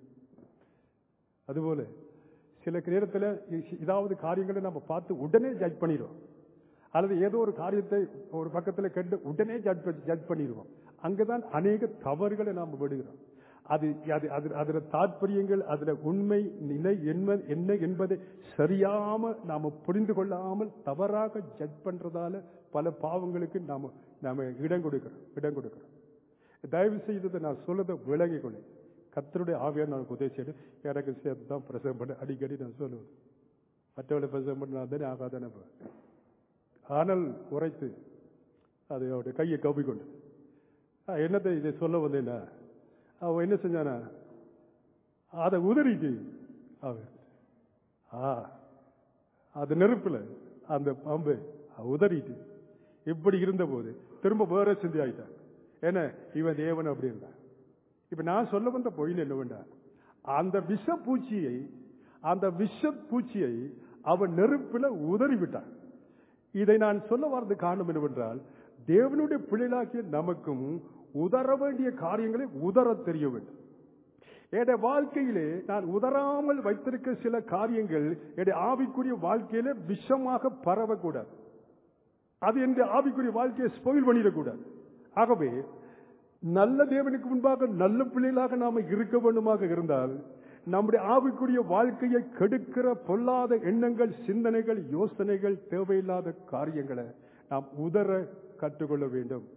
அதுபோல சில நேரத்தில் ஏதாவது காரியங்களை நம்ம பார்த்து உடனே ஜட்ஜ் பண்ணிடுவோம். அல்லது ஏதோ ஒரு காரியத்தை ஒரு பக்கத்தில் கேட்டு உடனே ஜட்ஜ் ஜட்ஜ் பண்ணிடுவோம். அங்கதான் அநேக தவறுகளை நாம் விடுகிறோம். அது அதுல தாற்பயங்கள் அதுல உண்மை நிலை என்ன என்பதை சரியாம நாம புரிந்து கொள்ளாமல் தவறாக ஜட்ஜ் பண்றதால பல பாவங்களுக்கு நாம நாம இடம் கொடுக்கிறோம் இடம் கொடுக்கிறோம் தயவு செய்ததை நான் சொல்லதை விளங்கி கொள்ள கர்த்தருடைய ஆவியார் நான் உதவி செய்து எனக்கு சேர்த்து தான் பிரசவம் பண்ண அடிக்கடி நான் சொல்லுவேன். மற்றவர்களை பிரசவம் பண்ண நான் தானே ஆகாதானே ஆனால் உரைத்து அது அவருடைய கையை கவ்விக்கொண்டு என்னத்தை இதை சொல்ல வந்தேன்னா அவன் என்ன செஞ்சானா அதை உதறிட்டு அவன் அது நெருப்புல அந்த பாம்பு உதறிட்டு இப்படி இருந்த போது திரும்ப வேற சிந்தி ஆயிட்டான். ஏன்னா இவன் தேவன் அப்படி இருந்தான். இப்ப நான் சொல்ல வந்த பொயில் என்ன வேண்டாம், அந்த விஷ பூச்சியை அந்த விஷ பூச்சியை அவன் நெருப்புல உதறி விட்டான். இதை நான் சொல்ல வர்றது காரணம் என்னவென்றால் தேவனுடைய பிள்ளைகளாகிய நமக்கும் உதற வேண்டிய காரியங்களை உதற தெரிய வேண்டும். என்னுடைய வாழ்க்கையிலே நான் உதறாமல் வைத்திருக்க சில காரியங்கள் என்னுடைய ஆவிக்குரிய வாழ்க்கையிலே விஷமாக பரவக்கூடாது. அது என்ற ஆவிக்குரிய வாழ்க்கையை ஸ்பாயில் பண்ணிடக்கூடாது. ஆகவே நல்ல தேவனுக்கு முன்பாக நல்ல பிள்ளைகளாக நாம இருக்க வேண்டுமாக இருந்தால் நம்முடைய ஆவிக்குரிய வாழ்க்கையை கெடுக்கிற பொல்லாத எண்ணங்கள் சிந்தனைகள் யோசனைகள் தேவையில்லாத காரியங்களை நாம் உதற கற்றுக்கொள்ள வேண்டும்.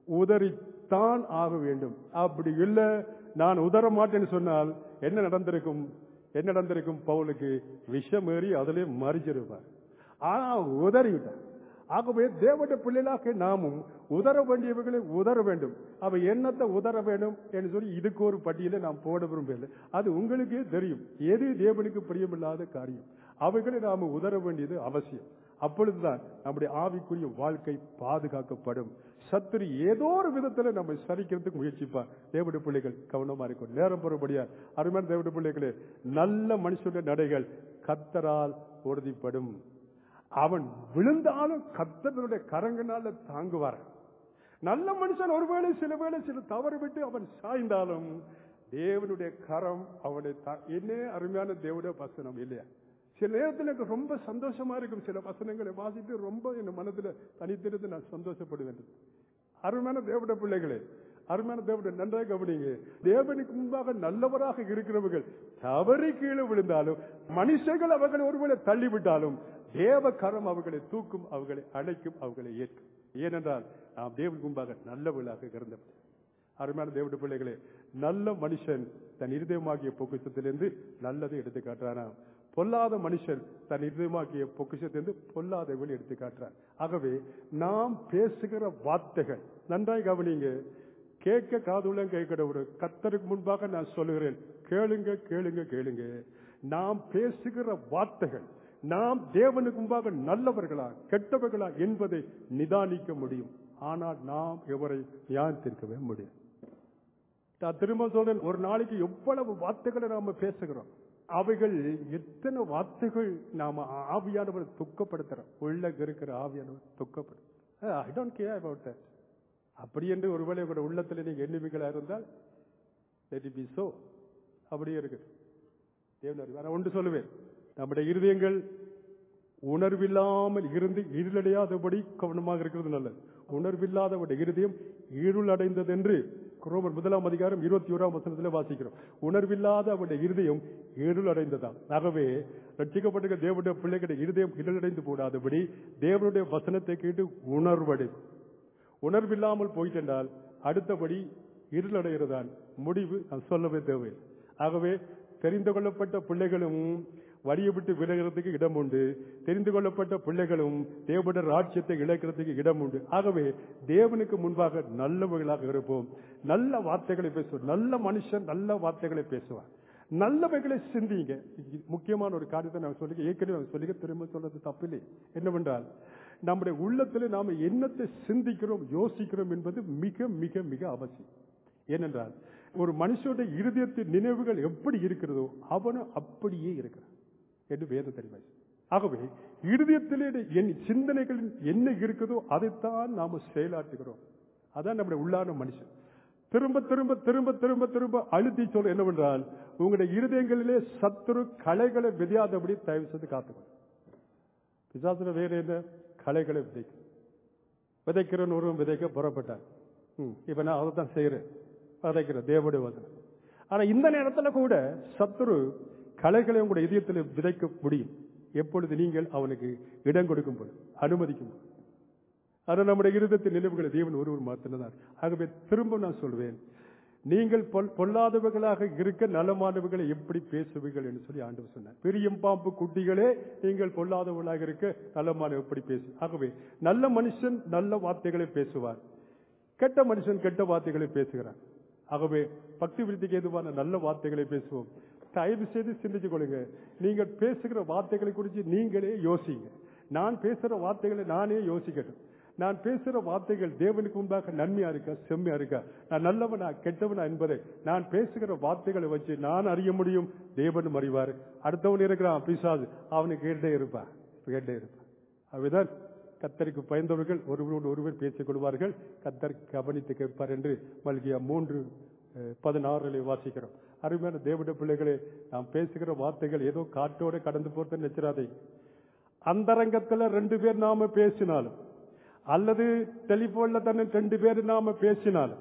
உதறித்தான் ஆக வேண்டும். அப்படி இல்லை நான் உதற மாட்டேன்னு சொன்னால் என்ன நடந்திருக்கும் என்ன நடந்திருக்கும் பவுலுக்கு விஷம் ஏறி அதிலே மறிச்சிருப்பார். ஆனா உதறிவிட்டார். ஆகவே தேவனுடைய பிள்ளைகளாக நாமும் உதற வேண்டியவர்களை உதற வேண்டும். அவை என்னத்தை உதற வேண்டும் என்று சொல்லி இதுக்கு ஒரு பட்டியலை நாம் போட விரும்பவில்லை. அது உங்களுக்கே தெரியும் எது தேவனுக்கு பிரியமில்லாத காரியம். அவைகளை நாம் உதற வேண்டியது அவசியம். அப்பொழுதுதான் நம்முடைய ஆவிக்குரிய வாழ்க்கை பாதுகாக்கப்படும். சத்துரு ஏதோ ஒரு விதத்தில் நம்ம சரிக்கிறதுக்கு முயற்சிப்பார். தேவனுடைய பிள்ளைகள் கவனமா இருக்கும். நேரம் பெறும்படியா அருமையான தேவனுடைய பிள்ளைகளே, நல்ல மனுஷனுடைய நடைகள் கர்த்தரால் உறுதிப்படும். அவன் விழுந்தாலும் கர்த்தருடைய கரங்களால தாங்குவார். நல்ல மனுஷன் ஒருவேளை சில வேளை சில தவறு விட்டு அவன் சாய்ந்தாலும் தேவனுடைய கரம் அவனை என்ன அருமையான தேவனுடைய வசனம் இல்லையா? சில நேரத்தில் எனக்கு ரொம்ப சந்தோஷமா இருக்கும். சில வசனங்களை வாசித்து ரொம்ப என் மனதில் தனித்திருந்து நான் சந்தோஷப்படுவேன். அருமையான தேவனுடைய பிள்ளைகளே, அருமையான தேவனுடைய நன்றாக கவனிங்க. தேவனுக்கு முன்பாக நல்லவராக இருக்கிறவர்கள் தவறி கீழே விழுந்தாலும் மனுஷர்கள் அவர்களை ஒருவேளை தள்ளிவிட்டாலும் தேவ கரம் அவர்களை தூக்கும், அவர்களை அழைக்கும், அவர்களை ஏற்கும். ஏனென்றால் நாம் தேவனுக்கு முன்பாக நல்லவர்களாக இருந்தவர். அருமையான தேவனுடைய பிள்ளைகளே, நல்ல மனுஷன் தன் இருதயமாகிய பொக்கிஷத்திலிருந்து நல்லதை எடுத்து காட்டுறானா, பொல்லாத மனுஷன் தன் இருதயமாகிய பொக்கிஷத்திலிருந்து பொல்லாதவர்கள் எடுத்து காட்டுறார். ஆகவே நாம் பேசுகிற வார்த்தைகள் நன்றாய் கவனிங்க. கேட்க காதுள்ள கேட்கிற ஒரு கர்த்தருக்கு முன்பாக நான் சொல்லுகிறேன், கேளுங்க கேளுங்க கேளுங்க. நாம் பேசுகிற வார்த்தைகள் நாம் தேவனுக்கு முன்பாக நல்லவர்களா கெட்டவர்களா என்பதை நிதானிக்க முடியும். ஆனால் நாம் எவரை நியாயத்திற்கவே முடியும். நான் திரும்ப சொல்றேன், ஒரு நாளைக்கு எவ்வளவு வார்த்தைகளை நாம பேசுகிறோம். அவைகள் எத்தனை வார்த்தைகள் நாம ஆவியானவர் துக்கப்படுத்துறோம். உள்ள இருக்கிற ஆவியானவர் துக்கப்படுத்த I don't care about that. அப்படி என்று ஒருவேளை உங்களோட உள்ளத்துல நீங்க எண்ணிமைகளா இருந்தால் let it be so. அப்படியே இருக்கு. தேவன் ஒன்று சொல்லுவேன், நம்முடைய இருதயங்கள் உணர்வில்லாமல் இருந்து இருளடையாதபடி கவனமாக இருக்கிறது நல்லது. உணர்வில்லாதவருடைய இருதயம் இருளடைந்தது என்று ரோமர் முதலாம் அதிகாரம் இருபத்தி ஓராம் வசனத்தில் வாசிக்கிறோம். உணர்வில்லாத அவருடைய இருதயம் இருளடைந்ததாம். ஆகவே ரட்சிக்கப்பட்ட தேவனுடைய பிள்ளைகளுடைய இருதயம் இருளடைந்து போடாதபடி தேவனுடைய வசனத்தை கேட்டு உணர்வடை. உணர்வில்லாமல் போயிட்டென்றால் அடுத்தபடி இருளடைகிறதான் முடிவு. நான் சொல்லவே தேவை. ஆகவே தெரிந்து கொள்ளப்பட்ட பிள்ளைகளும் வழியை விட்டு விலகிறதுக்கு இடம் உண்டு. தெரிந்து கொள்ளப்பட்ட பிள்ளைகளும் தேவனுடைய ராஜ்யத்தை இழக்கிறதுக்கு இடம் உண்டு. ஆகவே தேவனுக்கு முன்பாக நல்லவர்களாக இருப்போம். நல்ல வார்த்தைகளை பேசுவோம். நல்ல மனுஷன் நல்ல வார்த்தைகளை பேசுவார். நல்லவைகளை சிந்திங்க. முக்கியமான ஒரு காரியத்தை நான் சொல்லி ஏற்கனவே சொல்லி திரும்ப சொல்றது தப்பில்லை. என்னவென்றால், நம்முடைய உள்ளத்தில் நாம என்னத்தை சிந்திக்கிறோம் யோசிக்கிறோம் என்பது மிக மிக மிக அவசியம். ஏனென்றால், ஒரு மனுஷனுடைய இருதயத்தின் நினைவுகள் எப்படி இருக்கிறதோ அவனும் அப்படியே இருக்கிறான் என்று வேத தெரிவாய். ஆகவே இருதயத்திலே என் சிந்தனைகள் என்ன இருக்குதோ அதைத்தான் நாம செயலாற்றுகிறோம். அதான் நம்முடைய உள்ளான மனுஷன். திரும்ப திரும்ப திரும்ப திரும்ப திரும்ப அழுத்தி சொல்ல என்னவென்றால், உங்களுடைய இருதயங்களிலே சத்துரு களைகளை விதையாதபடி தயவு செய்து காத்துக்கணும். பிசாசுல வேற என்ன களைகளை விதைக்க விதைக்கிறன்னு ஒருவன் விதைக்க புறப்பட்டார். இப்ப நான் அதை தான் செய்யறேன், விதைக்கிற தேவனுடைய வசனம். ஆனா இந்த நேரத்துல கூட சத்துரு களைகளை உங்களுடைய இதயத்தில் விதைக்க முடியும். எப்பொழுது நீங்கள் அவனுக்கு இடம் கொடுக்கும் போது, அனுமதிக்கும் போது. ஆனால் நம்முடைய இருதயத்தின் நினைவுகளை தேவன் ஒருவர் மாற்றினார். ஆகவே திரும்ப நான் சொல்வேன், நீங்கள் பொல்லாதவர்களாக இருக்க நலமானவர்களை எப்படி பேசுவீர்கள் என்று சொல்லி ஆண்டவர் சொன்னார். பெரிய பாம்பு குட்டிகளே, நீங்கள் பொல்லாதவர்களாக இருக்க நலமான எப்படி பேசு. ஆகவே நல்ல மனுஷன் நல்ல வார்த்தைகளை பேசுவார், கெட்ட மனுஷன் கெட்ட வார்த்தைகளை பேசுகிறார். ஆகவே பக்தி விருத்திக்கு ஏதுவான நல்ல வார்த்தைகளை பேசுவோம். தயவு செய்து சிந்திச்சு கொள்ளுங்க. நீங்கள் பேசுகிற வார்த்தைகளை குறித்து நீங்களே யோசிங்க. நான் பேசுற வார்த்தைகளை நானே யோசிக்கட்டும். நான் பேசுற வார்த்தைகள் தேவனுக்கு முன்பாக நன்மையா இருக்கா செம்மையா இருக்கா, நான் நல்லவனா கெட்டவனா என்பதை நான் பேசுகிற வார்த்தைகளை வச்சு நான் அறிய முடியும். தேவனும் அறிவார். அடுத்தவன் இருக்கிறான் பிசாசு, அவனுக்கு கேட்டே இருப்பா கேட்டே இருப்பான். அவைதான் கத்தருக்கு பயந்தவர்கள் ஒருவரோடு ஒருவர் பேசிக் கொள்வார்கள், கத்தர் கவனித்து கேட்பார் என்று மல்கியா மூன்று பதினாறுல வாசிக்கிறோம். அருமையான தேவனுடைய பிள்ளைகளே, நாம் பேசுகிற வார்த்தைகள் ஏதோ காட்டோட கடந்து போறது நினைச்சிடாதே. அந்தரங்கத்துல ரெண்டு பேர் நாம பேசினாலும் அல்லது டெலிபோன்ல தானே ரெண்டு பேர் நாம பேசினாலும்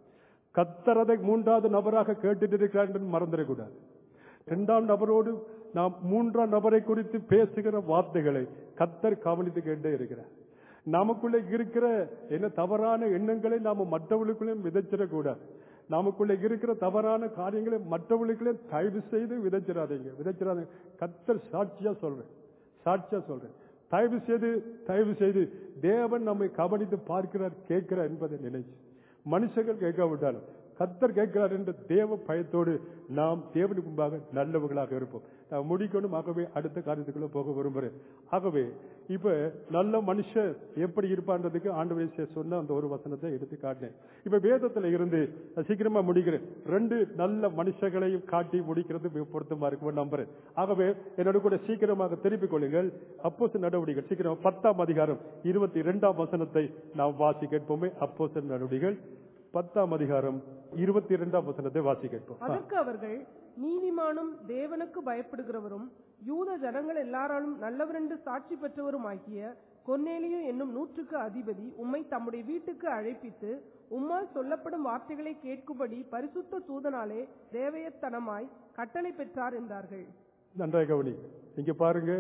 கத்தர் அதை மூன்றாவது நபராக கேட்டுட்டு இருக்கிறார் என்று மறந்துடக்கூடாது. இரண்டாம் நபரோடு நாம் மூன்றாம் நபரை குறித்து பேசுகிற வார்த்தைகளை கத்தர் கவனித்து கேட்டே இருக்கிறார். நமக்குள்ள இருக்கிற என்ன தவறான எண்ணங்களை நாம மற்றவர்களுக்குள்ளே விதைச்சிடக்கூடாது. நமக்குள்ள இருக்கிற தவறான காரியங்களை மற்றவர்களுக்குள்ளே தயவு செய்து விதைச்சிடாதீங்க விதைச்சிடாதீங்க கத்தர் சாட்சியா சொல்றேன் சாட்சியா சொல்றேன் தயவு செய்து தயவு செய்து தேவன் நம்மை கவனித்து பார்க்கிறார் கேட்கிறார் என்பதை நினைச்சு மனுஷர்கள் கேட்காவிட்டாலும் கத்தர் கேட்கிறார் என்ற தேவ பயத்தோடு நாம் தேவனுக்கு முன்பாக நல்லவர்களாக இருப்போம். நான் முடிக்கணும். ஆகவே அடுத்த காரியத்துக்குள்ள போக விரும்புகிறேன். ஆகவே இப்ப நல்ல மனுஷன் எப்படி இருப்பான்றதுக்கு ஆண்டவரே சொன்ன அந்த ஒரு வசனத்தை எடுத்து காட்டினேன். இப்ப வேதத்துல இருந்து சீக்கிரமா முடிக்கிறேன். ரெண்டு நல்ல மனுஷங்களையும் காட்டி முடிக்கிறது பொருத்தமா இருக்கும் நம்புறேன். ஆகவே என்னோட கூட சீக்கிரமாக திருப்பிக் கொள்ளுங்கள். அப்போஸ்தலர் நடவடிக்கைகள் சீக்கிரம் பத்தாம் அதிகாரம் இருபத்தி இரண்டாம் வசனத்தை நாம் வாசி கேட்போமே. அப்போஸ்தலர் நடவடிக்கைகள் பத்தாம் அதிகாரம் இருபத்தி இரண்டாம் வசனத்தை வாசி கேட்போம். அதற்கு அவர்கள், நீதிமானும் தேவனுக்கு பயப்படுகிறவரும் யூத ஜனங்கள் எல்லாராலும் நல்லவர் என்று சாட்சி பெற்றவரும் ஆகிய கொர்நேலியு என்னும் நூற்றுக்கு அதிபதி உம்மை தம்முடைய வீட்டுக்கு அழைப்பித்து உம்மால் சொல்லப்படும் வார்த்தைகளை கேட்கும்படி பரிசுத்த தூதனாலே தேவயத்தனமாய் கட்டளை பெற்றார் என்றார்கள். நன்றாக கவனி. இங்க பாருங்க,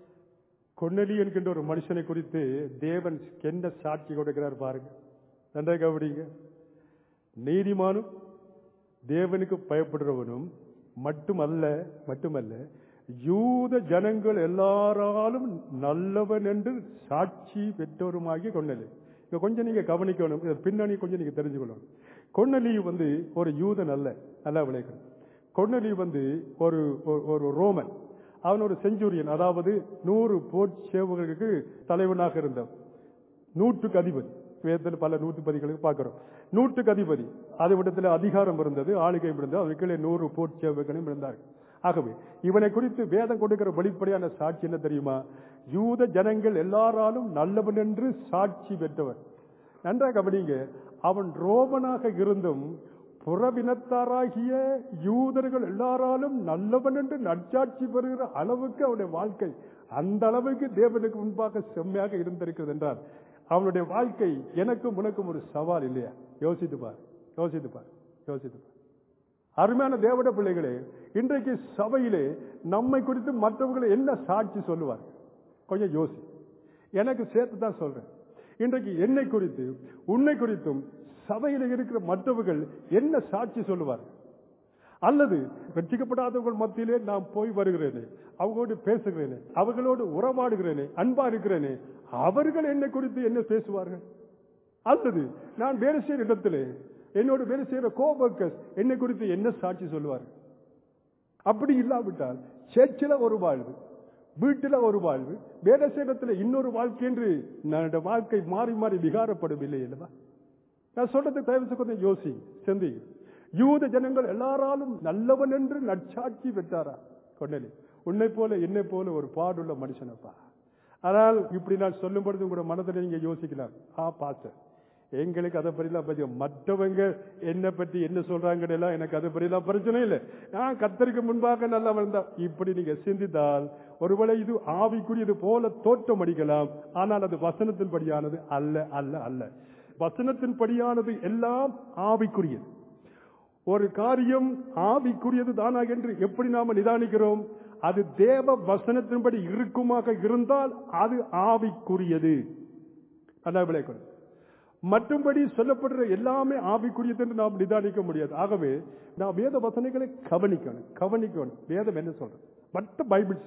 கொர்நேலியு என்கின்ற ஒரு மனுஷனை குறித்து தேவன் என்ன சாட்சி கொடுக்கிறார் பாருங்க. நன்றாக கவனிங்க. நீதிமானும் தேவனுக்கு பயப்படுறவனும் மட்டுமல்ல மட்டுமல்ல யூத ஜனங்கள் எல்லாராலும் நல்லவன் என்று சாட்சி பெற்றவருமாகிய கொர்நேலியு. இங்க கொஞ்சம் நீங்க கவனிக்கணும். பின்னணி கொஞ்சம் நீங்க தெரிஞ்சுக்கணும். கொர்நேலியு வந்து ஒரு யூதன் அல்ல. நல்லா விளைக்கணும். கொர்நேலியு வந்து ஒரு ஒரு ரோமன். அவன் ஒரு செஞ்சுரியன், அதாவது நூறு போர் சேவகர்களுக்கு தலைவனாக இருந்தவன், நூற்றுக்கு அதிபதி. வேதத்தில் பல நூற்றுப்பதிகளுக்கு பார்க்கிறோம். நூற்றுக்கு அதிபதி அது விடத்தில் அதிகாரம் இருந்தது, ஆளுகையும் இருந்தது, அதுக்குள்ளே நூறு போர்ச்சேவகனும் இருந்தார்கள். ஆகவே இவனை குறித்து வேதம் கொடுக்கிற வெளிப்படையான சாட்சி என்ன தெரியுமா? யூத ஜனங்கள் எல்லாராலும் நல்லவன் என்று சாட்சி பெற்றவர். நன்றாக கவனிங்க, அவன் ரோமனாக இருந்தும் புறவினத்தாராகிய யூதர்கள் எல்லாராலும் நல்லவன் என்று நற்சாட்சி பெறுகிற அளவுக்கு அவனுடைய வாழ்க்கை அந்த அளவுக்கு தேவனுக்கு முன்பாக செம்மையாக இருந்திருக்கிறது என்றால் அவனுடைய வாழ்க்கை எனக்கும் உனக்கும் ஒரு சவால் இல்லையா? யோசித்து பார், யோசித்து பார், யோசித்து பார். அருமையான தேவட பிள்ளைகளே, இன்றைக்கு சபையிலே நம்மை குறித்து மற்றவர்களை என்ன சாட்சி சொல்லுவார்? கொஞ்சம் யோசி. எனக்கு சேர்த்து தான் சொல்றேன். இன்றைக்கு என்னை குறித்து உன்னை குறித்தும் சபையில் இருக்கிற மற்றவர்கள் என்ன சாட்சி சொல்லுவார்? அல்லது ரட்சிக்கப்படாதவர்கள் மத்தியிலே நான் போய் வருகிறேனே, அவங்களோடு பேசுகிறேனே, அவர்களோடு உறவாடுகிறேனே, அன்பா இருக்கிறேனே, அவர்கள் என்னை குறித்து என்ன பேசுவார்கள்? அல்லது நான் வேலை செய்கிற இடத்திலே என்னோடு வேலை செய்கிற கோபர்க்கர்ஸ் என்னை குறித்து என்ன சாட்சி சொல்லுவார்கள்? அப்படி இல்லாவிட்டால் சேர்ச்சில ஒரு வாழ்வு, வீட்டில ஒரு வாழ்வு, வேலை செய்யறதுல இன்னொரு வாழ்க்கை என்று என்னோட வாழ்க்கை மாறி மாறி விகாரப்படும் இல்லை அல்லவா? நான் சொல்றது தயவு கொஞ்சம் யோசி, சிந்தி. யூத ஜனங்கள் எல்லாராலும் நல்லவன் என்று நற்சாட்சி பெற்றாரா? கொண்டனே உன்னை போல என்னை போல ஒரு பாடுள்ள மனுஷனப்பா. ஆனால் இப்படி நான் சொல்லும் பொழுது உங்களோட மனதில் நீங்க யோசிக்கலாம், ஆ பாஸ்டர் எங்களுக்கு அதை பற்றிலாம் பற்றி மற்றவங்க என்ன பற்றி என்ன சொல்றாங்க எல்லாம் எனக்கு அதை பற்றிலாம் பிரச்சனை இல்லை, நான் கர்த்தருக்கு முன்பாக நல்லா வந்தா. இப்படி நீங்க சிந்தித்தால் ஒருவேளை இது ஆவிக்குரியது போல தோற்றம் அடிக்கலாம், ஆனால் அது வசனத்தின் படியானது அல்ல அல்ல அல்ல. வசனத்தின் படியானது எல்லாம் ஆவிக்குரியது. ஒரு காரியம் ஆவிக்குரியது தானா என்று எப்படி நாம நிதானிக்கிறோம்? அது தேவ வசனத்தின்படி இருக்குமாக இருந்தால் அது ஆவிக்குரியது. அதான் விளைக்கணும். மற்றும்படி சொல்லப்படுற எல்லாமே ஆவிக்குரியது என்று நாம் நிதானிக்க முடியாது. ஆகவே நாம் வேத வசனங்களை கவனிக்கணும் கவனிக்கணும் வேதம் என்ன சொல்றது, மற்ற பைபிள்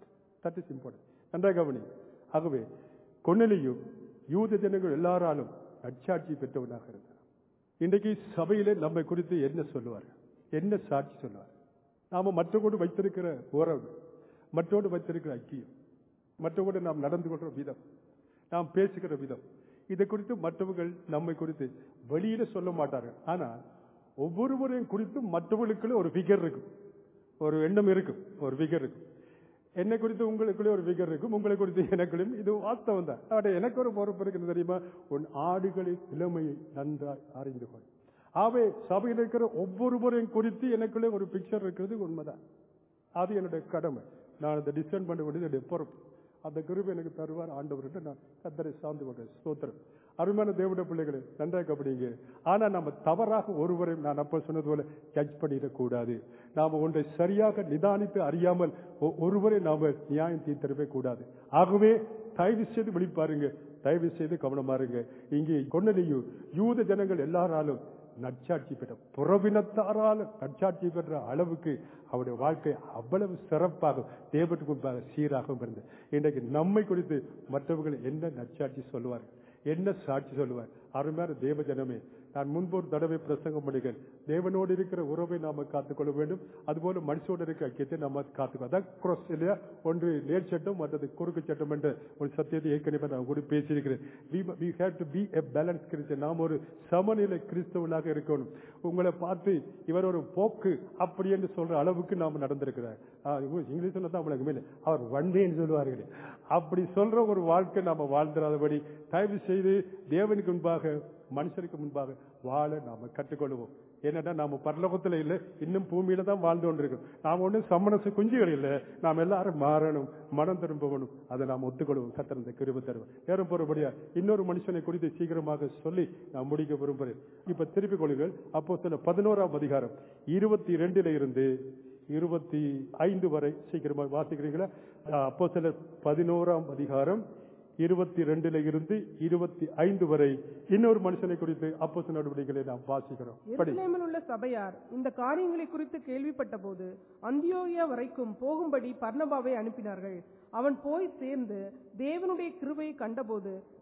தட் இஸ் இம்பார்ட்டன்ட். நன்றாக கவனி. ஆகவே கொன்னேலியும் யூத ஜனங்கள் எல்லாராலும் நற்சாட்சி பெற்றவனாக இருந்தார். இன்றைக்கு சபையிலே நம்மை குறித்து என்ன சொல்லுவார், என்ன சாட்சி சொல்லுவார்? நாம மற்றவோடு வைத்திருக்கிற உறவு, மற்றோடு வைத்திருக்கிற ஐக்கியம், மற்றவோடு நாம் நடந்து கொள்ற விதம், நாம் பேசுகிற விதம், இதை குறித்து மற்றவர்கள் நம்மை குறித்து வெளியில சொல்ல மாட்டார்கள். ஆனால் ஒவ்வொருவரையும் குறித்து மற்றவர்களுக்குள்ள ஒரு ஃபிகர் இருக்கும், ஒரு எண்ணம் இருக்கும், ஒரு ஃபிகர் இருக்கும். என்னை குறித்து உங்களுக்குள்ளே ஒரு ஃபிகர் இருக்கும், உங்களை குறித்து எனக்குள்ளும். இது வாஸ்தவம் தான். அவருடைய எனக்கு ஒரு பொறுப்பு இருக்குது தெரியுமா? உன் ஆடுகளின் நிலைமையை நன்றாய் அறிந்து கொள். ஆகவே சபையில் இருக்கிற ஒவ்வொருவரையும் குறித்து எனக்குள்ளே ஒரு பிக்சர் இருக்கிறது உண்மைதான். அது என்னுடைய கடமை. நான் அதை டிசைன் பண்ண வேண்டியது என்னுடைய பொறுப்பு. அந்த கிருபை எனக்கு தருவார் ஆண்டவர். நான் கர்த்தரை சார்ந்து கொண்டேன். ஸ்தோத்திரம். அருமையான தேவனுடைய பிள்ளைகளை நன்றாக கவனிங்க. ஆனா நம்ம தவறாக ஒருவரை நான் அப்ப சொன்னது போல ஜட்ஜ் பண்ணிடக்கூடாது. நாம ஒன்றை சரியாக நிதானித்து அறியாமல் ஒருவரை நாம நியாயம் தீர்த்தரவே கூடாது. ஆகவே தயவு செய்து விழிப்பாருங்க, தயவு செய்து கவனமா இருங்க. இங்கே கொன்னேலியும் யூத ஜனங்கள் எல்லாராலும் நற்சாட்சி பெற்ற, புறவினத்தாரால் நற்சாட்சி பெற்ற அளவுக்கு அவருடைய வாழ்க்கை அவ்வளவு சிறப்பாக தேவனுக்கு முன்பாக சீராகவும் இருந்தது. இன்றைக்கு நம்மை குறித்து மற்றவர்கள் என்ன நற்சாட்சி சொல்லுவார்கள், என்ன சாட்சி சொல்லுவார்? அருமையான தேவ ஜனமே, நான் முன்பு ஒரு தடவை பிரசங்கம் பண்ணுகிறேன். தேவனோடு இருக்கிற உறவை நாம காத்துக்கொள்ள வேண்டும், அதுபோல மனுஷோடு இருக்கிற ஐக்கியத்தை நாம காத்துக்கொள்ள. அதான் cross இல்லையா? ஒன்று நேர் சட்டம், மற்றது குறுக்கு சட்டம் என்ற ஒரு சத்தியத்தை ஏற்கனவே நான் கூட பேசியிருக்கிறேன். we have to be a balanced Christian. நாம் ஒரு சமநிலை கிறிஸ்தவனாக இருக்கணும். உங்களை பார்த்து இவர் ஒரு போக்கு அப்படி என்று சொல்ற அளவுக்கு நாம நடந்திருக்கிறார். இங்கிலீஷ்ல தான் உங்களுக்கு மேலே அவர் வன்மைன்னு சொல்லுவார்களே, அப்படி சொல்ற ஒரு வாழ்க்கை நாம வாழ்ந்துடாதபடி தயவு செய்து தேவனுக்கு முன்பாக மனுஷனுக்கு முன்பாக வாழ நாம கற்றுக்கொள்வோம். ஏன்னா நாம பரலோகத்துல இல்லை, இன்னும் பூமியில தான் வாழ்ந்து கொண்டிருக்கோம். நாம ஒன்றும் சமணசு குஞ்சுகள் இல்லை. நாம் எல்லாரும் மாறணும், மனம் திரும்பணும். அதை நாம் ஒத்துக்கொள்வோம். கர்த்தர் இந்த கிருபை தருவோம். நேரம் போறபடியா இன்னொரு மனுஷனை குறித்து சீக்கிரமாக சொல்லி நான் முடிக்க விரும்புகிறேன். இப்ப திருப்பிக் கொள்ளுங்கள். அப்போஸ்தலர் பதினோராம் அதிகாரம் இருபத்தி இரண்டுல இருந்து இருபத்தி ஐந்து வரை சீக்கிரமாக வாசிக்கிறீங்களா? அப்போஸ்தலர் பதினோராம் அதிகாரம் இருபத்தி ரெண்டுல இருந்து இருபத்தி ஐந்து வரை இன்னொரு மனுஷனை குறித்து அப்போஸ்தலர் நடவடிக்கைகளை நாம் வாசிக்கிறோம். எருசலேமில் உள்ள சபையார் இந்த காரியங்களை குறித்து கேள்விப்பட்ட போது அந்தியோகியா வரைக்கும் போகும்படி பர்னபாவை அனுப்பினார்கள். அவன் போய் சேர்ந்து தேவனுடைய கிருபையை கண்டபோது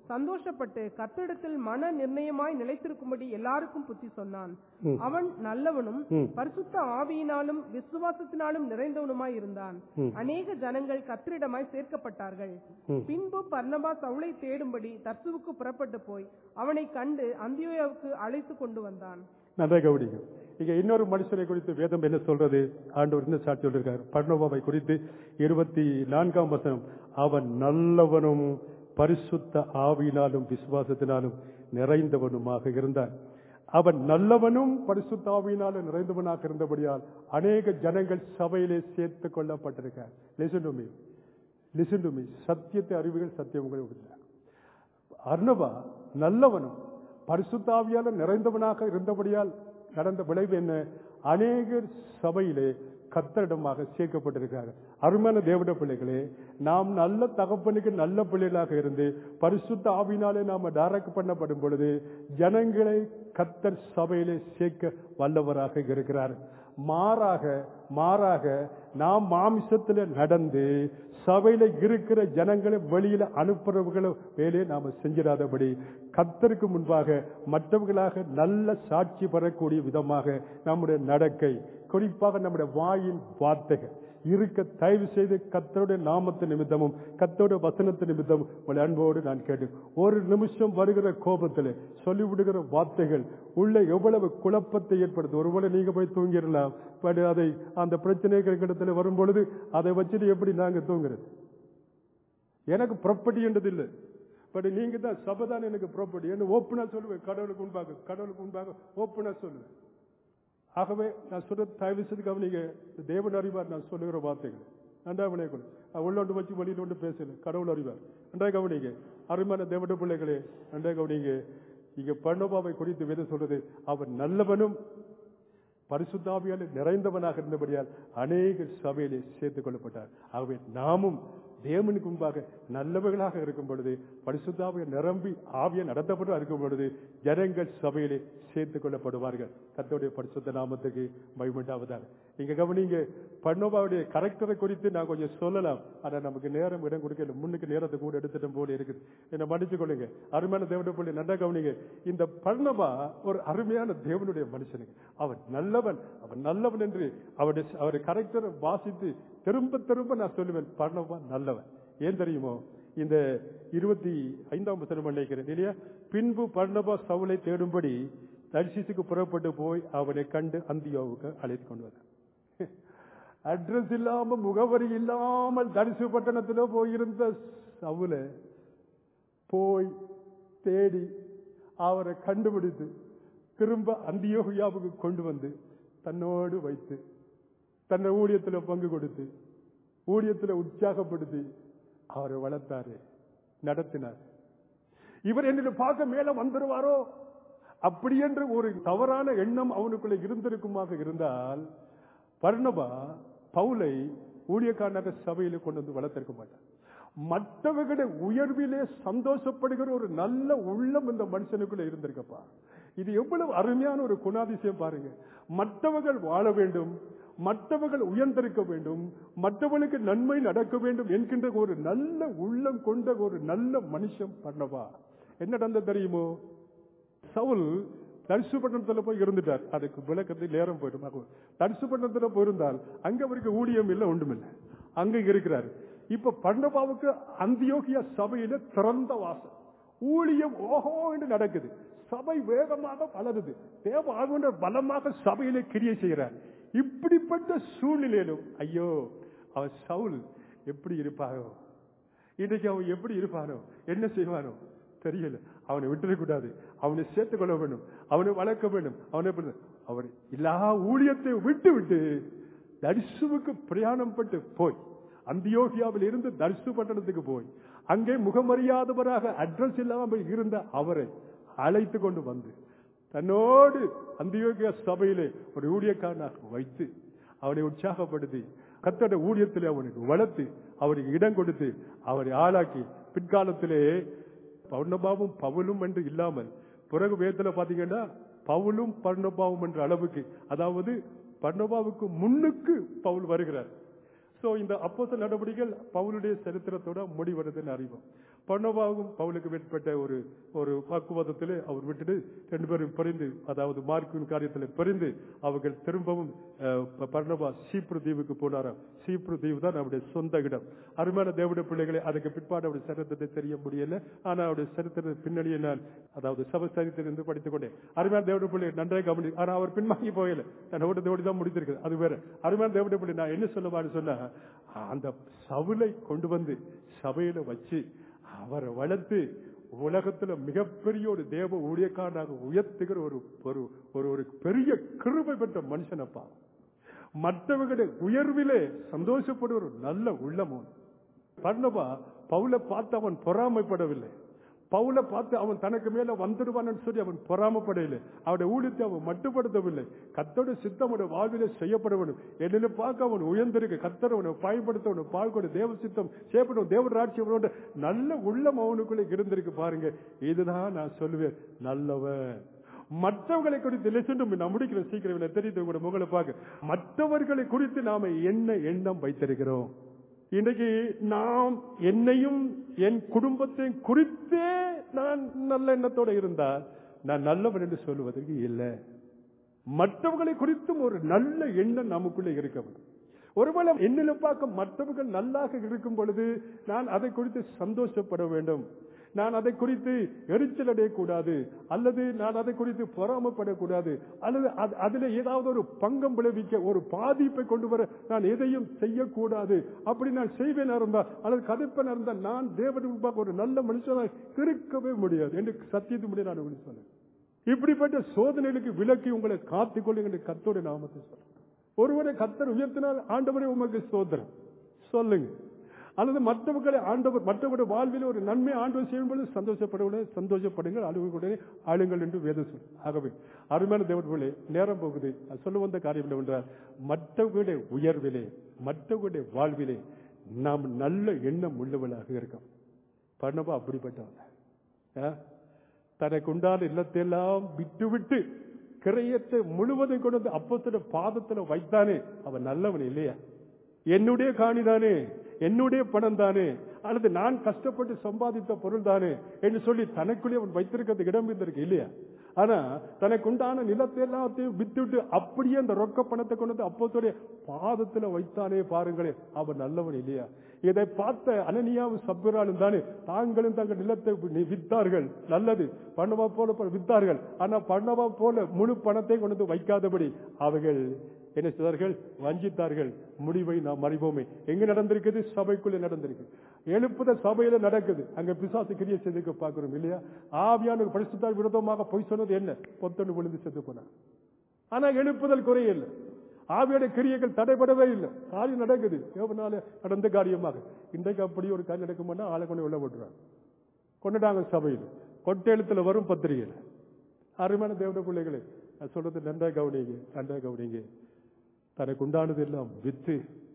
சந்தோஷப்பட்டு கர்த்தரிடத்தில் மன நிர்ணயமாய் நிலைத்திருக்கும்படி எல்லாருக்கும் புத்தி சொன்னான். அவன் நல்லவனும் பரிசுத்த ஆவியினாலும் விசுவாசத்தினாலும் நிறைந்தவனுமாய் இருந்தான். அநேக ஜனங்கள் கர்த்தரிடமாய் சேர்க்கப்பட்டார்கள். பின்பு பர்னபா சவுலை தேடும்படி தர்சுவுக்கு புறப்பட்டு போய் அவனை கண்டு அந்தியோயாவுக்கு அழைத்து கொண்டு வந்தான். நன்றாக கவனிங்க. இங்க இன்னொரு மனுஷனை குறித்து வேதம் என்ன சொல்றது? ஆண்டவர் என்ன சாட்சி சொல்லிருக்கார்? பர்னபாவை குறித்து இருபத்தி நான்காம் வசனம், அவன் நல்லவனும் பரிசுத்த ஆவியினாலும் விசுவாசத்தினாலும் நிறைந்தவனுமாக இருந்தான். அவன் நல்லவனும் பரிசுத்த ஆவியினாலும் நிறைந்தவனாக இருந்தபடியால் அநேக ஜனங்கள் சபையிலே சேர்த்து கொள்ளப்பட்டிருக்கார். Listen to me, listen to me. சத்தியத்தை அறிவுகள் சத்தியங்கள் விடுத்தார். பர்னபா நல்லவனும் பரிசுத்த ஆவியாலும் நிறைந்தவனாக இருந்தபடியால் நடந்த விளைவு என்ன? அநேகர் சபையிலே கர்த்தரிடமாக சேர்க்கப்பட்டிருக்கிறார்கள். அருமையான தேவனுடைய பிள்ளைகளே, நாம் நல்ல தகப்பனுக்கு நல்ல பிள்ளைகளாக இருந்து பரிசுத்த ஆவியினாலே நாம டைரக்ட் பண்ணப்படும் பொழுது ஜனங்களை கர்த்தர் சபையிலே சேர்க்க வல்லவராக இருக்கிறார். மாறாக மாறாக நாம் மாமிசத்துல நடந்து சபையில இருக்கிற ஜனங்களை வெளியில அனுப்புறவர்கள வேலையை நாம செஞ்சிடாதபடி கர்த்தருக்கு முன்பாக மற்றவர்களாக நல்ல சாட்சி பெறக்கூடிய விதமாக நம்முடைய நடக்கை, குறிப்பாக நம்முடைய வாயின் வார்த்தைகள் இருக்க தயவு செய்து கர்த்தருடைய நாமத்து நிமித்தமும் கர்த்தருடைய வசனத்து நிமித்தமும் உங்கள் அன்போடு நான் கேட்டு, ஒரு நிமிஷம் வருகிற கோபத்தில் சொல்லிவிடுகிற வார்த்தைகள் உள்ள எவ்வளவு குழப்பத்தை ஏற்படுத்தும். ஒருவேளை நீங்க போய் தூங்கிடலாம், பட் அதை அந்த பிரச்சனைகள் இடத்துல வரும் பொழுது அதை வச்சுட்டு எப்படி நாங்க தூங்குறது? எனக்கு ப்ராப்பர்ட்டி என்றது இல்லை, பட் நீங்க தான் சபைதான் எனக்கு ப்ராப்பர்ட்டி என்று ஓப்பனா சொல்லுவேன். கடவுளுக்கு முன்பாக கடவுளுக்கு முன்பாக ஓப்பனா சொல்லுவேன். ஆகவே நான் சொல்ற தயவு செய்து கவனிங்க. தேவன் அறிவார் நான் சொல்லுகிற வார்த்தைகள் நன்றா விளைய உள்ளொன்று வச்சு வெளியில் ஒன்று பேசல. கடவுள் அறிவார். நன்றா கவனிங்க. அருமையான தேவனுடைய பிள்ளைகளே, நன்றா கவனிங்க. இங்க பர்னபாவை குறித்து வேதம் சொல்றது, அவன் நல்லவனும் பரிசுத்த ஆவியால் நிறைந்தவனாக இருந்தபடியால் அநேக சபையிலே சேர்த்துக் கொள்ளப்பட்டார். ஆகவே நாமும் தேவனுக்கு முன்பாக நல்லவர்களாக இருக்கும் பொழுது, பரிசுத்த ஆவியை நிரம்பி ஆவியை நடத்தப்பட்டு இருக்கும் பொழுது ஜனங்கள் சபையிலே சேர்த்துக் கொள்ளப்படுவார்கள். கர்த்தருடைய பரிசுத்த நாமத்துக்கு மகிமையுண்டாவதாக. நீங்க கவனிங்க, பர்னபாவுடைய கரெக்டரை குறித்து நான் கொஞ்சம் சொல்லலாம், ஆனா நமக்கு நேரம் இடம் கொடுக்கல. முன்னுக்கு நேரத்தை கூட எடுத்துட்டு போல இருக்குது, என்ன மன்னிச்சு கொள்ளுங்க. அருமையான தேவனுடைய பிள்ளை நல்லா கவனிங்க. இந்த பர்னபா ஒரு அருமையான தேவனுடைய மனுஷனுக்கு, அவன் நல்லவன், அவன் நல்லவன் என்று அவருடைய அவருடைய கரெக்டரை வாசித்து திரும்ப திரும்ப நான் சொல்லுவேன், பர்னபா நல்லவன். ஏன் தெரியுமோ? இந்த இருபத்தி ஐந்தாம் வசனம் நினைக்கிறேன் இல்லையா? பின்பு பர்னபா சவுலை தேடும்படி தர்சீசுக்கு புறப்பட்டு போய் அவனை கண்டு அந்தியோவுக்கு அழைத்து கொண்டு வந்தார். அட்ரஸ் இல்லாம முகவரி இல்லாமல் தரிசு பட்டணத்துல போயிருந்த சவுல போய் தேடி அவரை கண்டுபிடித்து திரும்ப அந்தியோகியாவுக்கு கொண்டு வந்து தன்னோடு வைத்து தன்னை ஊழியத்துல பங்கு கொடுத்து ஊழியத்துல உற்சாகப்படுத்தி அவரை வளர்த்தாரு, நடத்தினார். இவர் என்னை பார்க்க மேல வந்துருவாரோ அப்படி என்று ஒரு தவறான எண்ணம் அவனுக்குள்ள இருந்திருக்குமாக இருந்தால் பர்னபா பவுலை ஊழியக்காரனாக சபையில கொண்டு வந்து வளர்த்திருக்க மாட்டார். மற்றவர்களுடைய உயர்விலே சந்தோஷப்படுகிற ஒரு நல்ல உள்ளம் இந்த மனுஷனுக்குள்ள இருந்திருக்கப்பா. இது எவ்வளவு அருமையான ஒரு குணாதிசயம் பாருங்க. மற்றவர்கள் வாழ வேண்டும், மற்றவர்கள் உயர்ந்திருக்க வேண்டும், மற்றவர்களுக்கு நன்மை நடக்க வேண்டும் என்கின்ற ஒரு நல்ல உள்ளம் கொண்ட ஒரு நல்ல மனுஷன் பர்னபா. என்ன நடந்தது தெரியுமோ? சவுல் தரிசு பட்டணத்துல போய் இருந்துட்டார். அதுக்கு விளக்கத்தில் நேரம் போயிடும். தரிசு பட்டணத்துல போயிருந்தால் அங்க அவருக்கு ஊழியம் இல்லை, ஒன்றுமில்லை, அங்க இருக்கிறார். இப்ப பர்னபாவுக்கு அந்தியோகியா சபையில திறந்த வாசல், ஊழியம் ஓஹோ என்று நடக்குது. சபை வேகமாக வளருது. தேவ ஆவியானவர் பலமாக சபையிலே கிரியை செய்கிறார். இப்படிப்பட்ட சூழ்நிலையிலும் ஐயோ அவன் சவுல் எப்படி இருப்பாரோ, இன்றைக்கு அவன் எப்படி இருப்பானோ, என்ன செய்வானோ தெரியல. அவனை விட்டுறக்கூடாது, அவனை சேர்த்துக் கொள்ள வேண்டும், அவனை வளர்க்க வேண்டும். அவனை அவர் எல்லா ஊழியத்தை விட்டு விட்டு தரிசுவுக்கு பிரயாணம் பட்டு போய் அந்தியோகியாவில் இருந்து தரிசு பட்டணத்துக்கு போய் அங்கே முகமறியாதவராக அட்ரஸ் இல்லாமல் இருந்த அவரை அழைத்து கொண்டு வந்து தன்னோடு அந்தியோகியா சபையிலே ஒரு ஊழியக்காரனாக வைத்து அவனை உற்சாகப்படுத்தி கர்த்தருடைய ஊழியத்திலே அவனுக்கு வளர்த்து அவருக்கு இடம் கொடுத்து அவரை ஆளாக்கி பிற்காலத்திலே பர்னபாவும் பவுலும் என்று இல்லாமல் பிறகு வேதத்துல பாத்தீங்கன்னா பவுலும் பர்னபாவும் என்ற அளவுக்கு, அதாவது பர்னபாவுக்கு முன்னுக்கு பவுல் வருகிறார். சோ இந்த அப்போஸ்தல நடவடிக்கைகள் பவுலுடைய சரித்திரத்தோட முடிவடைதுன்னு அறிவோம். பர்னபாவுக்கும் பவுலுக்கு ஏற்பட்ட ஒரு ஒரு வாக்குவாதத்திலே அவர் விட்டுட்டு ரெண்டு பேரும் பிரிந்து, அதாவது மார்க்கின் காரியத்தில் பிரிந்து அவர்கள் திரும்பவும் பர்னபா சீப்ரு தீவுக்கு போனாராம். சீப்ரு தீவு தான் அவருடைய சொந்த இடம். அருமையான தேவனுடைய பிள்ளைகளை, அதுக்கு பிற்பாடு அவருடைய சரித்திரத்தை தெரிய முடியல. ஆனால் அவருடைய சரித்திர பின்னணியை நான், அதாவது சபை சரித்திலிருந்து படித்துக் கொண்டேன். அருமையான தேவனுடைய பிள்ளை நன்றாக கவனி. ஆனால் அவர் பின்வாங்கி போகல. நான் ஓட்டத்தோடு தான் முடித்திருக்கிறது. அது வேற. அருமையான தேவனுடைய பிள்ளை, நான் என்ன சொல்லுவான்னு சொன்னா, அந்த சவுலை கொண்டு வந்து சபையில வச்சு அவரை வளர்த்து உலகத்துல மிகப்பெரிய ஒரு தேவ ஊழியக்காரனாக உயர்த்துகிற ஒரு ஒரு ஒரு பெரிய கிருபை பெற்ற மனுஷனப்பா. மற்றவர்களுடைய உயர்விலே சந்தோஷப்படுற ஒரு நல்ல உள்ளமோ. பர்னபா பவுலை பார்த்து அவன் பொறாமைப்படவில்லை. பவுலை பார்த்து அவன் தனக்கு மேல வந்துடுவான்னு சொல்லி அவன் பொறாமப்படையில்லை. அவருடைய ஊழியத்தை அவன் மட்டுப்படுத்தவில்லை. கர்த்தருடைய சித்தம் அவனுடைய வாழ்விலே செய்யப்பட வேண்டும். என்னென்ன பார்க்க அவன் உயர்ந்திருக்கு. கர்த்தர் அவனை பயன்படுத்தவனும் பாழ்கொண்டு தேவ சித்தம் செய்யப்படும். தேவ ராட்சியம் நல்ல உள்ளம் அவனுக்குள்ளே இருந்திருக்கு. பாருங்க, இதுதான் நான் சொல்லுவேன் நல்லவன். மற்றவர்களை குறித்து லெசன் நான் முடிக்கிறேன் சீக்கிரம். தெரியுது உங்களோட முகலை பார்க்க. மற்றவர்களை குறித்து நாம என்ன எண்ணம் வைத்திருக்கிறோம்? இன்றைக்கு நாம் என்னையும் என் குடும்பத்தை குறித்தே நான் நல்ல எண்ணத்தோட இருந்தால் நான் நல்லவன் என்று சொல்லுவதற்கு இல்லை. மற்றவர்களை குறித்தும் ஒரு நல்ல எண்ணம் நமக்குள்ளே இருக்க வேண்டும். ஒருவேளை என்னில பார்க்க மற்றவர்கள் நல்லாக இருக்கும் பொழுது நான் அதை குறித்து சந்தோஷப்பட வேண்டும். நான் அதை குறித்து எரிச்சல் அடையக்கூடாது, அல்லது நான் அதை குறித்து பொறாமப்படக்கூடாது, அல்லது அதில் ஏதாவது ஒரு பங்கம் விளைவிக்க ஒரு பாதிப்பை கொண்டு வர நான் எதையும் செய்யக்கூடாது. அப்படி நான் செய்வேன் இருந்தால் அல்லது கதைப்பேன் இருந்தால் நான் தேவனுக்கு முன்பாக ஒரு நல்ல மனுஷனாக இருக்கவே முடியாது என்று சத்தியத்து முடிய நான் உங்களுக்கு சொன்னேன். இப்படிப்பட்ட சோதனைகளுக்கு விலக்கி உங்களை காத்துக்கொள்ளுங்க என்று கர்த்தருடைய நாமத்தை சொல்றேன். ஒருவரை கர்த்தர் உயர்த்தினால் ஆண்டவரே உமக்கு ஸ்தோத்திரம் சொல்லுங்க. அல்லது மற்றவர்களை ஆண்டவர் மற்றவருடைய வாழ்வில் ஒரு நன்மை ஆண்டவர் செய்யும் பொழுது சந்தோஷப்படுவது சந்தோஷப்படுங்கள், அழுகுடைய ஆளுங்கள் என்று வேதம் சொல். ஆகவே அருமையான தேவர்களே, நேரம் போகுது. சொல்ல வந்த காரியம் என்னவென்றால், மற்றவர்களுடைய உயர்விலே மற்றவர்களுடைய வாழ்விலே நாம் நல்ல எண்ணம் உள்ளவர்களாக இருக்கோம். பர்னபா அப்படிப்பட்டவங்க. தனக்கு உண்டான இல்லத்தையெல்லாம் விட்டு விட்டு கிரயத்தை முழுவதும் கொண்டு வந்து அப்போஸ்தலர் பாதத்துல வைத்தானே, அவன் நல்லவன் இல்லையா? என்னுடைய காணிதானே, என்னுடைய பணம் தானே, அல்லது நான் கஷ்டப்பட்டு சம்பாதித்த பொருள் தானே என்று சொல்லி தனக்குள்ளே அவன் வைத்திருக்கிறது இடம் இருந்திருக்கு இல்லையா? ஆனா தனக்கு உண்டான நிலத்தை எல்லாத்தையும் வித்துட்டு அப்படியே அந்த ரொக்க பணத்தை கொண்டு வந்து அப்போஸ்தலருடைய பாதத்துல வைத்தானே, பாருங்களே, அவன் நல்லவன் இல்லையா? இதை பார்த்த அனனியாவும் சப்பிராலும் தானே தாங்களும் தங்கள் நிலத்தை வித்தார்கள். நல்லது, பர்னபா போல வித்தார்கள். ஆனா பர்னபா போல முழு பணத்தை கொண்டு வந்து வைக்காதபடி அவர்கள் என்ன செய்தார்கள்? வஞ்சித்தார்கள். முடிவை நாம் அறிவோமே. எங்க நடந்திருக்குது? சபைக்குள்ள நடந்திருக்கு. எழுப்புத சபையில நடக்குது. அங்க பிசாசு கிரியை செய்து பார்க்கிறோம் இல்லையா? ஆவியான பரிசுத்தால் விரோதமாக பொய் சொன்னது என்ன? பொத்தொன்னு விழுந்து செத்து போனார். ஆனா எழுப்புதல் குறையில்லை. ஆவியோட கிரியைகள் தடைபடவே இல்லை. காரியம் நடக்குது. எவனால நடந்த காரியமாக. இன்றைக்கு அப்படி ஒரு காரியம் நடக்கும்னா ஆளை கொண்டு உள்ள போட்டுறாங்க. கொண்டுட்டாங்க சபையில். கொட்டை எழுத்துல வரும் பத்திரிகையில். அருமையான தேவனுடைய பிள்ளைகளே, சொல்றது நன்றா கவனிங்க, நன்றா கவனிங்க. தனக்கு உண்டானது எல்லாம் வித்து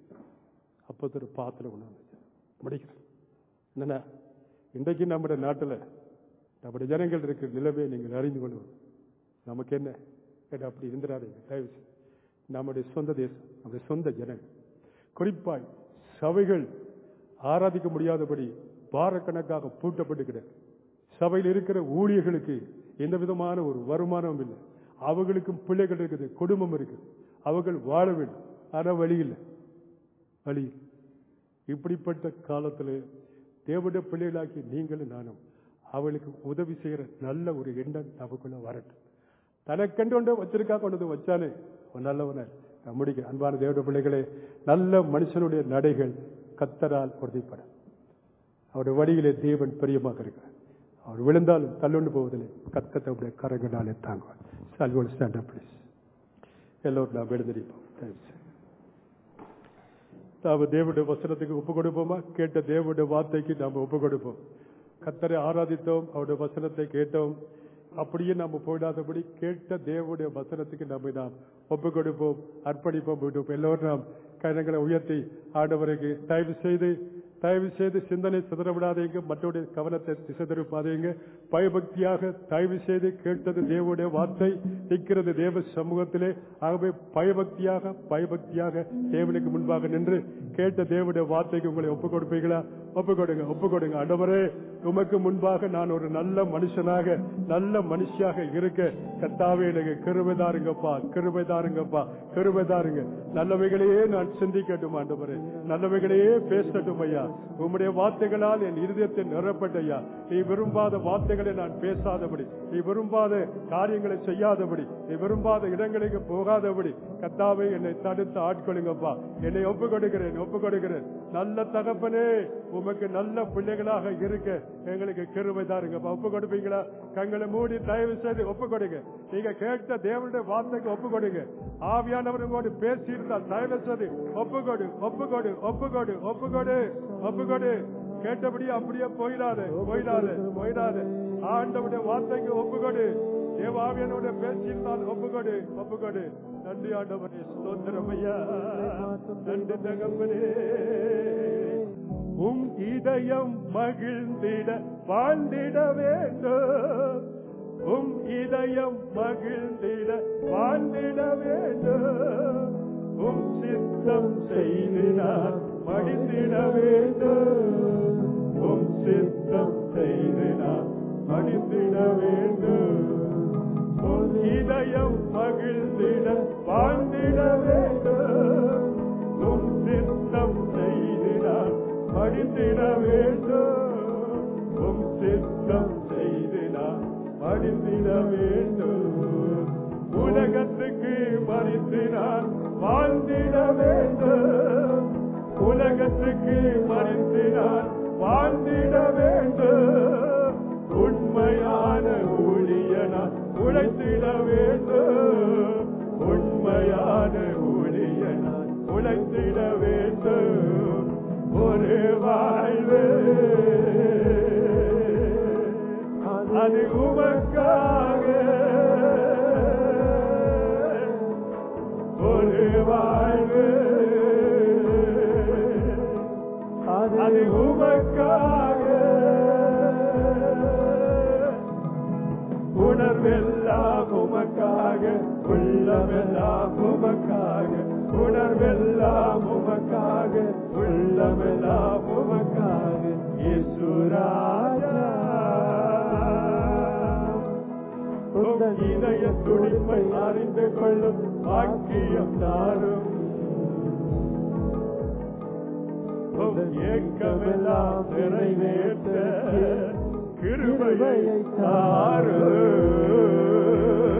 அப்போது பாத்திர உண்டானது முடிக்கிறது. என்னன்னா, இன்றைக்கு நம்முடைய நாட்டில் நம்முடைய ஜனங்கள் இருக்கிற நிலைமை நீங்கள் அறிந்து கொள்வோம். நமக்கு என்ன கேட்ட அப்படி இருந்துடாதீங்க தயவு செய்து. நம்முடைய சொந்த தேசம், நம்முடைய சொந்த ஜனங்கள், குறிப்பாய் சபைகள் ஆராதிக்க முடியாதபடி வாரக்கணக்காக பூட்டப்பட்டு கிடக்கு. சபையில் இருக்கிற ஊழியர்களுக்கு எந்த விதமான ஒரு வருமானம் இல்லை. அவர்களுக்கும் பிள்ளைகள் இருக்குது, குடும்பம் இருக்குது, அவர்கள் வாழ வேண்டும். ஆனால் வழி இல்லை, வழி. இப்படிப்பட்ட காலத்தில் தேவனுடைய பிள்ளைகளாக்கி நீங்களும் நானும் அவளுக்கு உதவி செய்கிற நல்ல ஒரு எண்ணம் நமக்குள்ள வரட்டும். தனக்கென்று ஒன்று வச்சிருக்கா கொண்டு வச்சானே நல்லவன முடிக்க. அன்பான தேவனுடைய பிள்ளைகளே, நல்ல மனுஷனுடைய நடைகள் கர்த்தரால் உறுதிப்படும். அவருடைய வழியிலே தேவன் பிரியமாக இருக்கிறார். அவர் விழுந்தாலும் தள்ளுண்டு போவதில்லை. கர்த்தருடைய கரங்களாலே தாங்குவார். Shall stand up, please? எல்லோரும் நாம் எழுந்திருப்போம். நாம் தேவனுடைய வசனத்துக்கு ஒப்பு கொடுப்போமா? கேட்ட தேவனுடைய வார்த்தைக்கு நாம் ஒப்பு கொடுப்போம். கர்த்தரை ஆராதித்தோம், அவருடைய வசனத்தை கேட்டோம். அப்படியே நாம் போயிடாதபடி கேட்ட தேவனுடைய வசனத்துக்கு நம்மை நாம் ஒப்பு கொடுப்போம், அர்ப்பணிப்போம். எல்லோரும் நாம் கரங்களை உயர்த்தி ஆண்டவருக்கு தயவு செய்து தயவு செய்து சிந்தனை சிதறவிடாதீங்க, மற்றவருடைய கவனத்தை திசை திருப்பாதீங்க. பயபக்தியாக தயவு செய்து கேட்டது தேவனுடைய வார்த்தை, நிற்கிறது தேவ சமூகத்திலே. ஆகவே பயபக்தியாக பயபக்தியாக தேவனுக்கு முன்பாக நின்று கேட்ட தேவனுடைய வார்த்தைக்கு உங்களை ஒப்புக் கொடுப்பீங்களா? ஒப்பு கொடுங்க, ஒப்பு கொடுங்க. ஆண்டவரே, உமக்கு முன்பாக நான் ஒரு நல்ல மனுஷனாக நல்ல மனுஷியாக இருக்க கர்த்தாவே எனக்கு கிருபை தாருங்கப்பா, கிருபை தாருங்கப்பா, கிருபை தாருங்க. நல்லவைகளையே நான் சிந்திக்கட்டும் ஆண்டவரே, நல்லவைகளையே பேசட்டும் ஐயா. உம்முடைய வார்த்தைகளால் என் இருதயத்தை நிரப்பட்ட ஐயா. நீ விரும்பாத வார்த்தைகளை நான் பேசாதபடி, நீ விரும்பாத காரியங்களை செய்யாதபடி, நீ விரும்பாத இடங்களுக்கு போகாதபடி கர்த்தாவே என்னை தடுத்து ஆட்கொள்ளுங்கப்பா. என்னை ஒப்பு கொடுக்கிறேன், ஒப்பு கொடுக்கிறேன். நல்ல தகப்பனே, உமக்கு நல்ல பிள்ளைகளாக இருக்க எங்களுக்கு கிருபை தாருங்கப்பா. ஒப்பு கொடுப்பீங்களா? கண்களை மூடி தயவு செய்து ஒப்பு கொடுங்க. நீங்க கேட்ட தேவனுடைய வார்த்தைக்கு ஒப்பு கொடுங்க. ஆவியானவர் உங்களோடு பேசியிருந்தால் தயவு செய்து ஒப்பு கொடு, ஒப்பு கொடு, ஒப்பு கொடு, ஒப்பு கொடு, ஒப்பு கொடு. கேட்டபடி அப்படியே போயிடாத, போயிடாத, போயிடாத. ஆண்டவருடைய வார்த்தைக்கு ஒப்பு கொடு. தேவ ஆவியானோட பேசியிருந்தால் ஒப்பு கொடு, ஒப்பு கொடு. நன்றி ஆண்டவரே, ஸ்தோத்திரம் ஐயா, நன்றி தகப்பனே. உம் இதயம் மகிழ்ந்திட வாழ்ந்திட வேண்டும், உம் இதயம் மகிழ்ந்திட வாழ்ந்திட வேண்டும். உம் சித்தம் செய்தினார் மடிந்திட வேண்டும், உம் சித்தம் செய்தினார் மடிந்திட வேண்டும். உம் இதயம் மகிழ்ந்திட வாழ்ந்திட வேண்டும், உம் சித்தம் செய்தினார் மடிந்திட வேண்டும், உம் சித்தம் செய்தினார் மடிந்திட வேண்டும். உலகத்துக்கு மறித்தினார் வாழ்ந்திட வேண்டும், உலகத்துக்கு மறித்தினார் வாழ்ந்திட வேண்டும். உண்மையான ஊழியனார் உழைத்திட வேண்டும், உண்மையான ஊழியனார் உழைத்திட வேண்டும். ஒரு வாழ்வு அது உமக்காக, ஒரு வாழ்வு அது உமக்காக. உணர்வெல்லாம் உமக்காக, உள்ளமெல்லாம் உமக்காக, உணர்வெல்லாம் உமக்காக, உள்ளமெல்லாம் உமக்காக. இயேசு ராஜா, உம் இதய துடிப்பை அறிந்து கொள்ளும் பாக்கியம் தாரும், ஏக்கமெல்லாம் நிறைவேற்ற கிருபையை தாரும்.